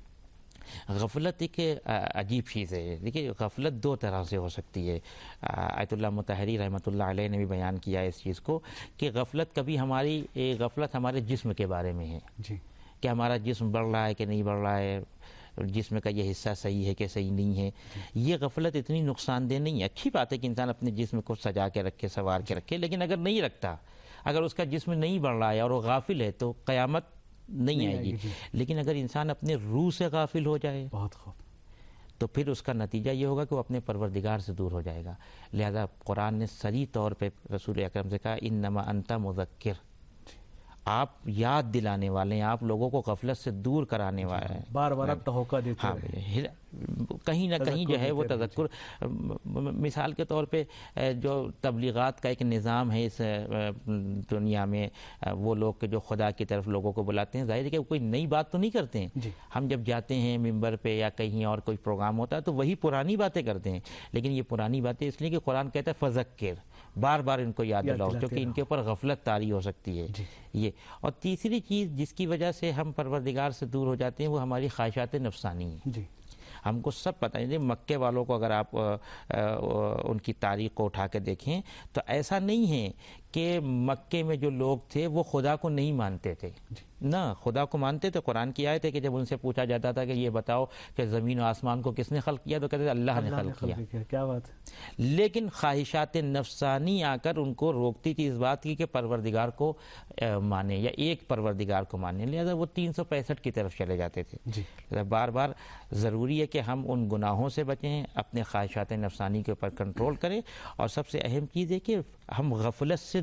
S7: غفلت ایک عجیب چیز ہے. دیکھیے، غفلت 2 طرح سے ہو سکتی ہے. آیت اللہ مطہری رحمۃ اللہ علیہ نے بھی بیان کیا ہے اس چیز کو کہ غفلت کبھی غفلت ہمارے جسم کے بارے میں ہے کہ ہمارا جسم بڑھ رہا ہے کہ نہیں بڑھ رہا ہے، جسم کا یہ حصہ صحیح ہے کہ صحیح نہیں ہے. یہ غفلت اتنی نقصان دہ نہیں ہے. اچھی بات ہے کہ انسان اپنے جسم کو سجا کے رکھے، سنوار کے رکھے، لیکن اگر نہیں رکھتا، اگر اس کا جسم نہیں بڑھ رہا ہے اور وہ غافل ہے تو قیامت نہیں آئے گی. لیکن اگر انسان اپنے روح سے غافل ہو جائے
S6: بہت خوب،
S7: تو پھر اس کا نتیجہ یہ ہوگا کہ وہ اپنے پروردگار سے دور ہو جائے گا. لہذا قرآن نے صریح طور پہ رسول اکرم سے کہا انما انت مذکر، آپ یاد دلانے والے ہیں، آپ لوگوں کو غفلت سے دور کرانے والے ہیں.
S6: بار بار آپ توقع دیتے
S7: ہیں. کہیں نہ کہیں جو ہے وہ تذکر. مثال کے طور پہ جو تبلیغات کا ایک نظام ہے اس دنیا میں، وہ لوگ کہ جو خدا کی طرف لوگوں کو بلاتے ہیں، ظاہر ہے کہ کوئی نئی بات تو نہیں کرتے ہیں. ہم جب جاتے ہیں ممبر پہ یا کہیں اور کوئی پروگرام ہوتا ہے تو وہی پرانی باتیں کرتے ہیں، لیکن یہ پرانی باتیں اس لیے کہ قرآن کہتا ہے فذکر، بار بار ان کو یاد دلاؤ، کیونکہ ان کے اوپر غفلت طاری ہو سکتی ہے. یہ اور تیسری چیز جس کی وجہ سے ہم پروردگار سے دور ہو جاتے ہیں وہ ہماری خواہشات نفسانی ہیں. ہم کو سب پتہ ہے. مکے والوں کو اگر آپ ان کی تاریخ کو اٹھا کے دیکھیں تو ایسا نہیں ہے کہ مکے میں جو لوگ تھے وہ خدا کو نہیں مانتے تھے، نہ، خدا کو مانتے تھے. قرآن کی آیت ہے کہ جب ان سے پوچھا جاتا تھا کہ یہ بتاؤ کہ زمین و آسمان کو کس نے خلق کیا، تو کہتے تھے اللہ نے خلق کیا.
S6: کیا بات ہے.
S7: لیکن خواہشات نفسانی آ کر ان کو روکتی تھی اس بات کی کہ پروردگار کو مانے یا ایک پروردگار کو مانے. لہذا وہ 365 کی طرف چلے جاتے تھے. بار بار ضروری ہے کہ ہم ان گناہوں سے بچیں، اپنے خواہشات نفسانی کے اوپر کنٹرول کریں، اور سب سے اہم چیز ہے کہ ہم غفلت سے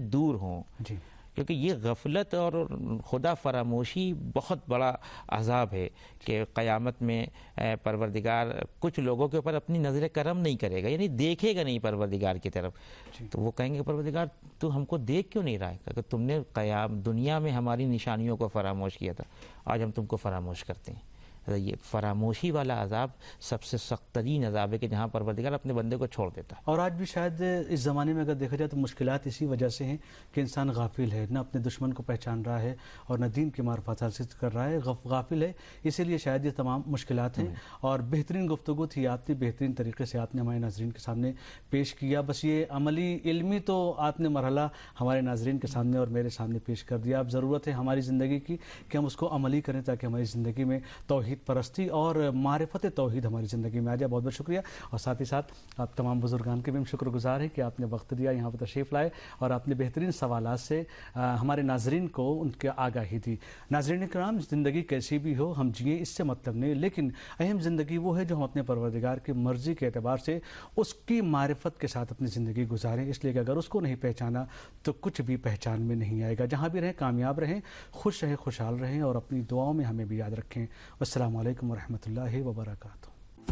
S7: دور ہوں.
S6: جی.
S7: کیونکہ یہ غفلت اور خدا فراموشی بہت بڑا عذاب ہے کہ قیامت میں پروردگار کچھ لوگوں کے اوپر اپنی نظر کرم نہیں کرے گا، یعنی دیکھے گا نہیں پروردگار کی طرف. تو وہ کہیں گے پروردگار تو ہم کو دیکھ کیوں نہیں رہا ہے، کہ تم نے دنیا میں ہماری نشانیوں کو فراموش کیا تھا، آج ہم تم کو فراموش کرتے ہیں. یہ فراموشی والا عذاب سب سے سخت ترین عذاب ہے کہ جہاں پروردگار اپنے بندے کو چھوڑ دیتا ہے.
S6: اور آج بھی شاید اس زمانے میں اگر دیکھا جائے تو مشکلات اسی وجہ سے ہیں کہ انسان غافل ہے، نہ اپنے دشمن کو پہچان رہا ہے اور نہ دین کی معرفت حاصل کر رہا ہے، غافل ہے. اسی لیے شاید یہ تمام مشکلات ہیں. اور بہترین گفتگو تھی آپ نے، بہترین طریقے سے آپ نے ہمارے ناظرین کے سامنے پیش کیا. بس یہ عملی علمی تو آپ نے مرحلہ ہمارے ناظرین کے سامنے اور میرے سامنے پیش کر دیا. اب ضرورت ہے ہماری زندگی کی کہ ہم اس کو عملی کریں تاکہ ہماری زندگی میں توحید پرستی اور معرفت توحید ہماری زندگی میں آ جائے. بہت بہت شکریہ. اور ساتھ ہی ساتھ آپ تمام بزرگان کے بھی ہم شکر گزار ہیں کہ آپ نے وقت دیا، یہاں پر تشریف لائے اور آپ نے بہترین سوالات سے ہمارے ناظرین کو ان کے آگاہی دی. ناظرین کرام، زندگی کیسی بھی ہو ہم جئیں اس سے مطلب نہیں، لیکن اہم زندگی وہ ہے جو ہم اپنے پروردگار کی مرضی کے اعتبار سے اس کی معرفت کے ساتھ اپنی زندگی گزاریں. اس لیے کہ اگر اس کو نہیں پہچانا تو کچھ بھی پہچان میں نہیں آئے گا. جہاں بھی رہیں کامیاب رہیں، خوش رہیں، خوشحال رہیں اور اپنی دعاؤں میں ہمیں بھی یاد رکھیں. السلام علیکم ورحمۃ اللہ وبرکاتہ.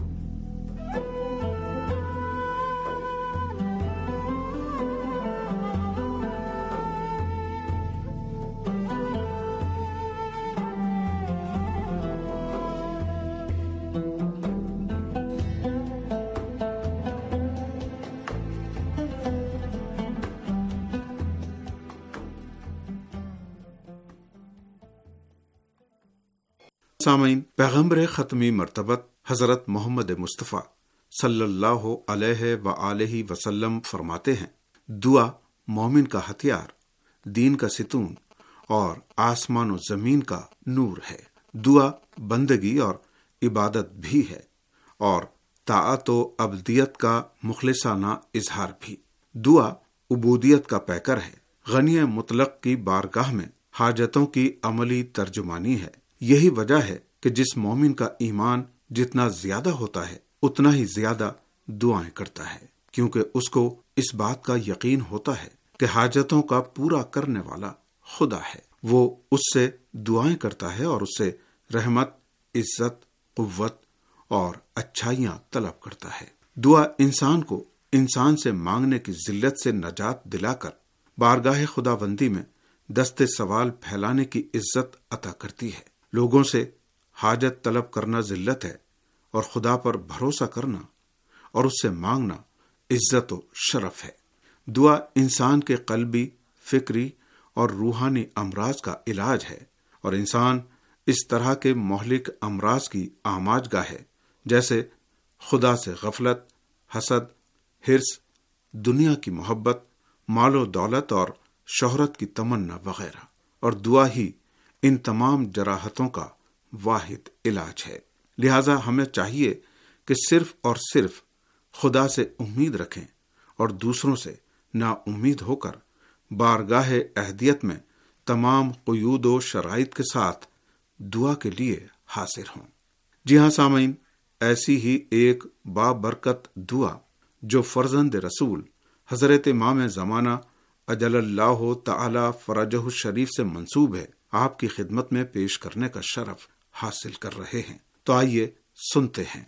S10: سامعین، پیغمبر ختمی مرتبت حضرت محمد مصطفیٰ صلی اللہ علیہ وآلہ وسلم فرماتے ہیں، دعا مومن کا ہتھیار، دین کا ستون اور آسمان و زمین کا نور ہے. دعا بندگی اور عبادت بھی ہے اور طاعت و عبدیت کا مخلصانہ اظہار بھی. دعا عبودیت کا پیکر ہے، غنی مطلق کی بارگاہ میں حاجتوں کی عملی ترجمانی ہے. یہی وجہ ہے کہ جس مومن کا ایمان جتنا زیادہ ہوتا ہے اتنا ہی زیادہ دعائیں کرتا ہے، کیونکہ اس کو اس بات کا یقین ہوتا ہے کہ حاجتوں کا پورا کرنے والا خدا ہے. وہ اس سے دعائیں کرتا ہے اور اس سے رحمت، عزت، قوت اور اچھائیاں طلب کرتا ہے. دعا انسان کو انسان سے مانگنے کی ذلت سے نجات دلا کر بارگاہ خداوندی میں دست سوال پھیلانے کی عزت عطا کرتی ہے. لوگوں سے حاجت طلب کرنا ذلت ہے اور خدا پر بھروسہ کرنا اور اس سے مانگنا عزت و شرف ہے. دعا انسان کے قلبی، فکری اور روحانی امراض کا علاج ہے اور انسان اس طرح کے مہلک امراض کی آماج گاہ ہے جیسے خدا سے غفلت، حسد، حرص، دنیا کی محبت، مال و دولت اور شہرت کی تمنا وغیرہ. اور دعا ہی ان تمام جراحتوں کا واحد علاج ہے. لہذا ہمیں چاہیے کہ صرف اور صرف خدا سے امید رکھیں اور دوسروں سے نا امید ہو کر بارگاہ اہدیت میں تمام قیود و شرائط کے ساتھ دعا کے لیے حاضر ہوں. جی ہاں سامعین، ایسی ہی ایک بابرکت دعا جو فرزند رسول حضرت امام زمانہ اجل اللہ تعالی فرجہ الشریف سے منسوب ہے، آپ کی خدمت میں پیش کرنے کا شرف حاصل کر رہے ہیں. تو آئیے سنتے ہیں.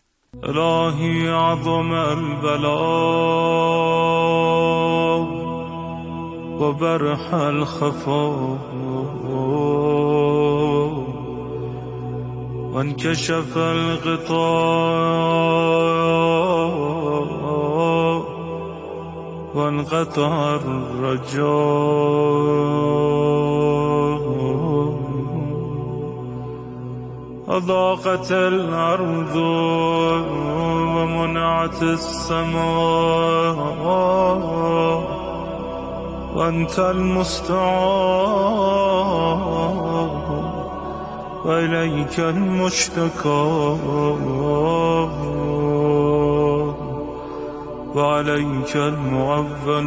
S2: الہی اعظم البلاء وبرح الخفاء وانكشف الغطاء وانقطع الرجاء أضاقت الأرض ومنعت السماء وأنت المستعان وإليك المشتكى وعليك المعول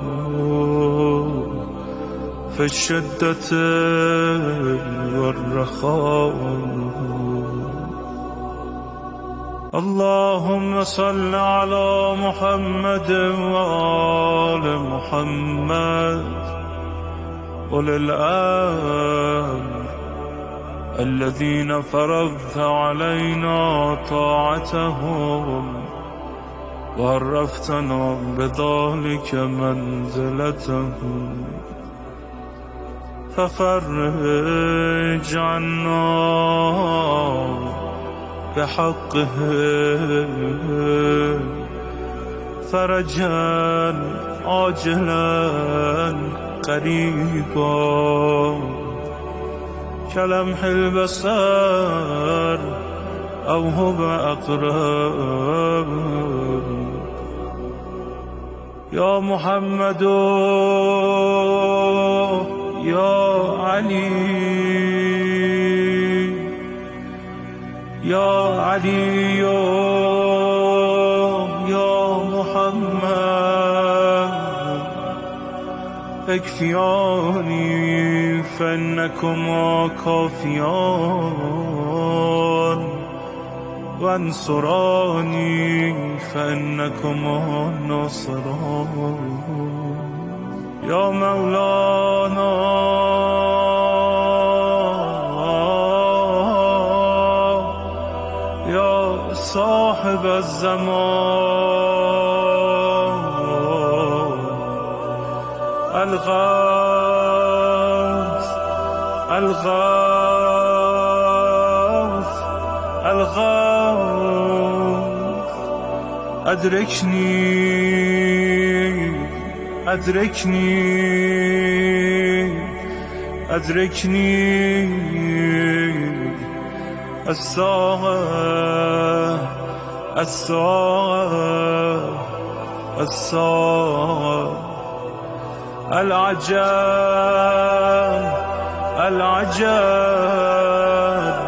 S2: في الشدة والرخاء. اللهم صل على محمد وآل محمد أولي الأمر الذين فرضت علينا طاعتهم وعرفتنا بذلك منزلتهم ففرج عنا بحقهم فرجا عاجلا قريبا كلمح البصر أو هو أقرب يا محمد يا علي يا علي يا محمد اكفياني فإنكما كافيان وانصراني فإنكما ناصران يا مولانا يا صاحب الزمان الغوث الغوث الغوث أدركني أدركني أدركني الساعة الساعة الساعة العجب العجب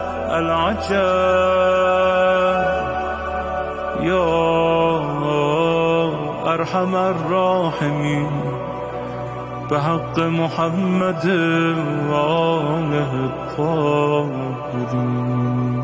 S2: العجب يا أرحم الراحمين بحق محمد وآله الطاهرين.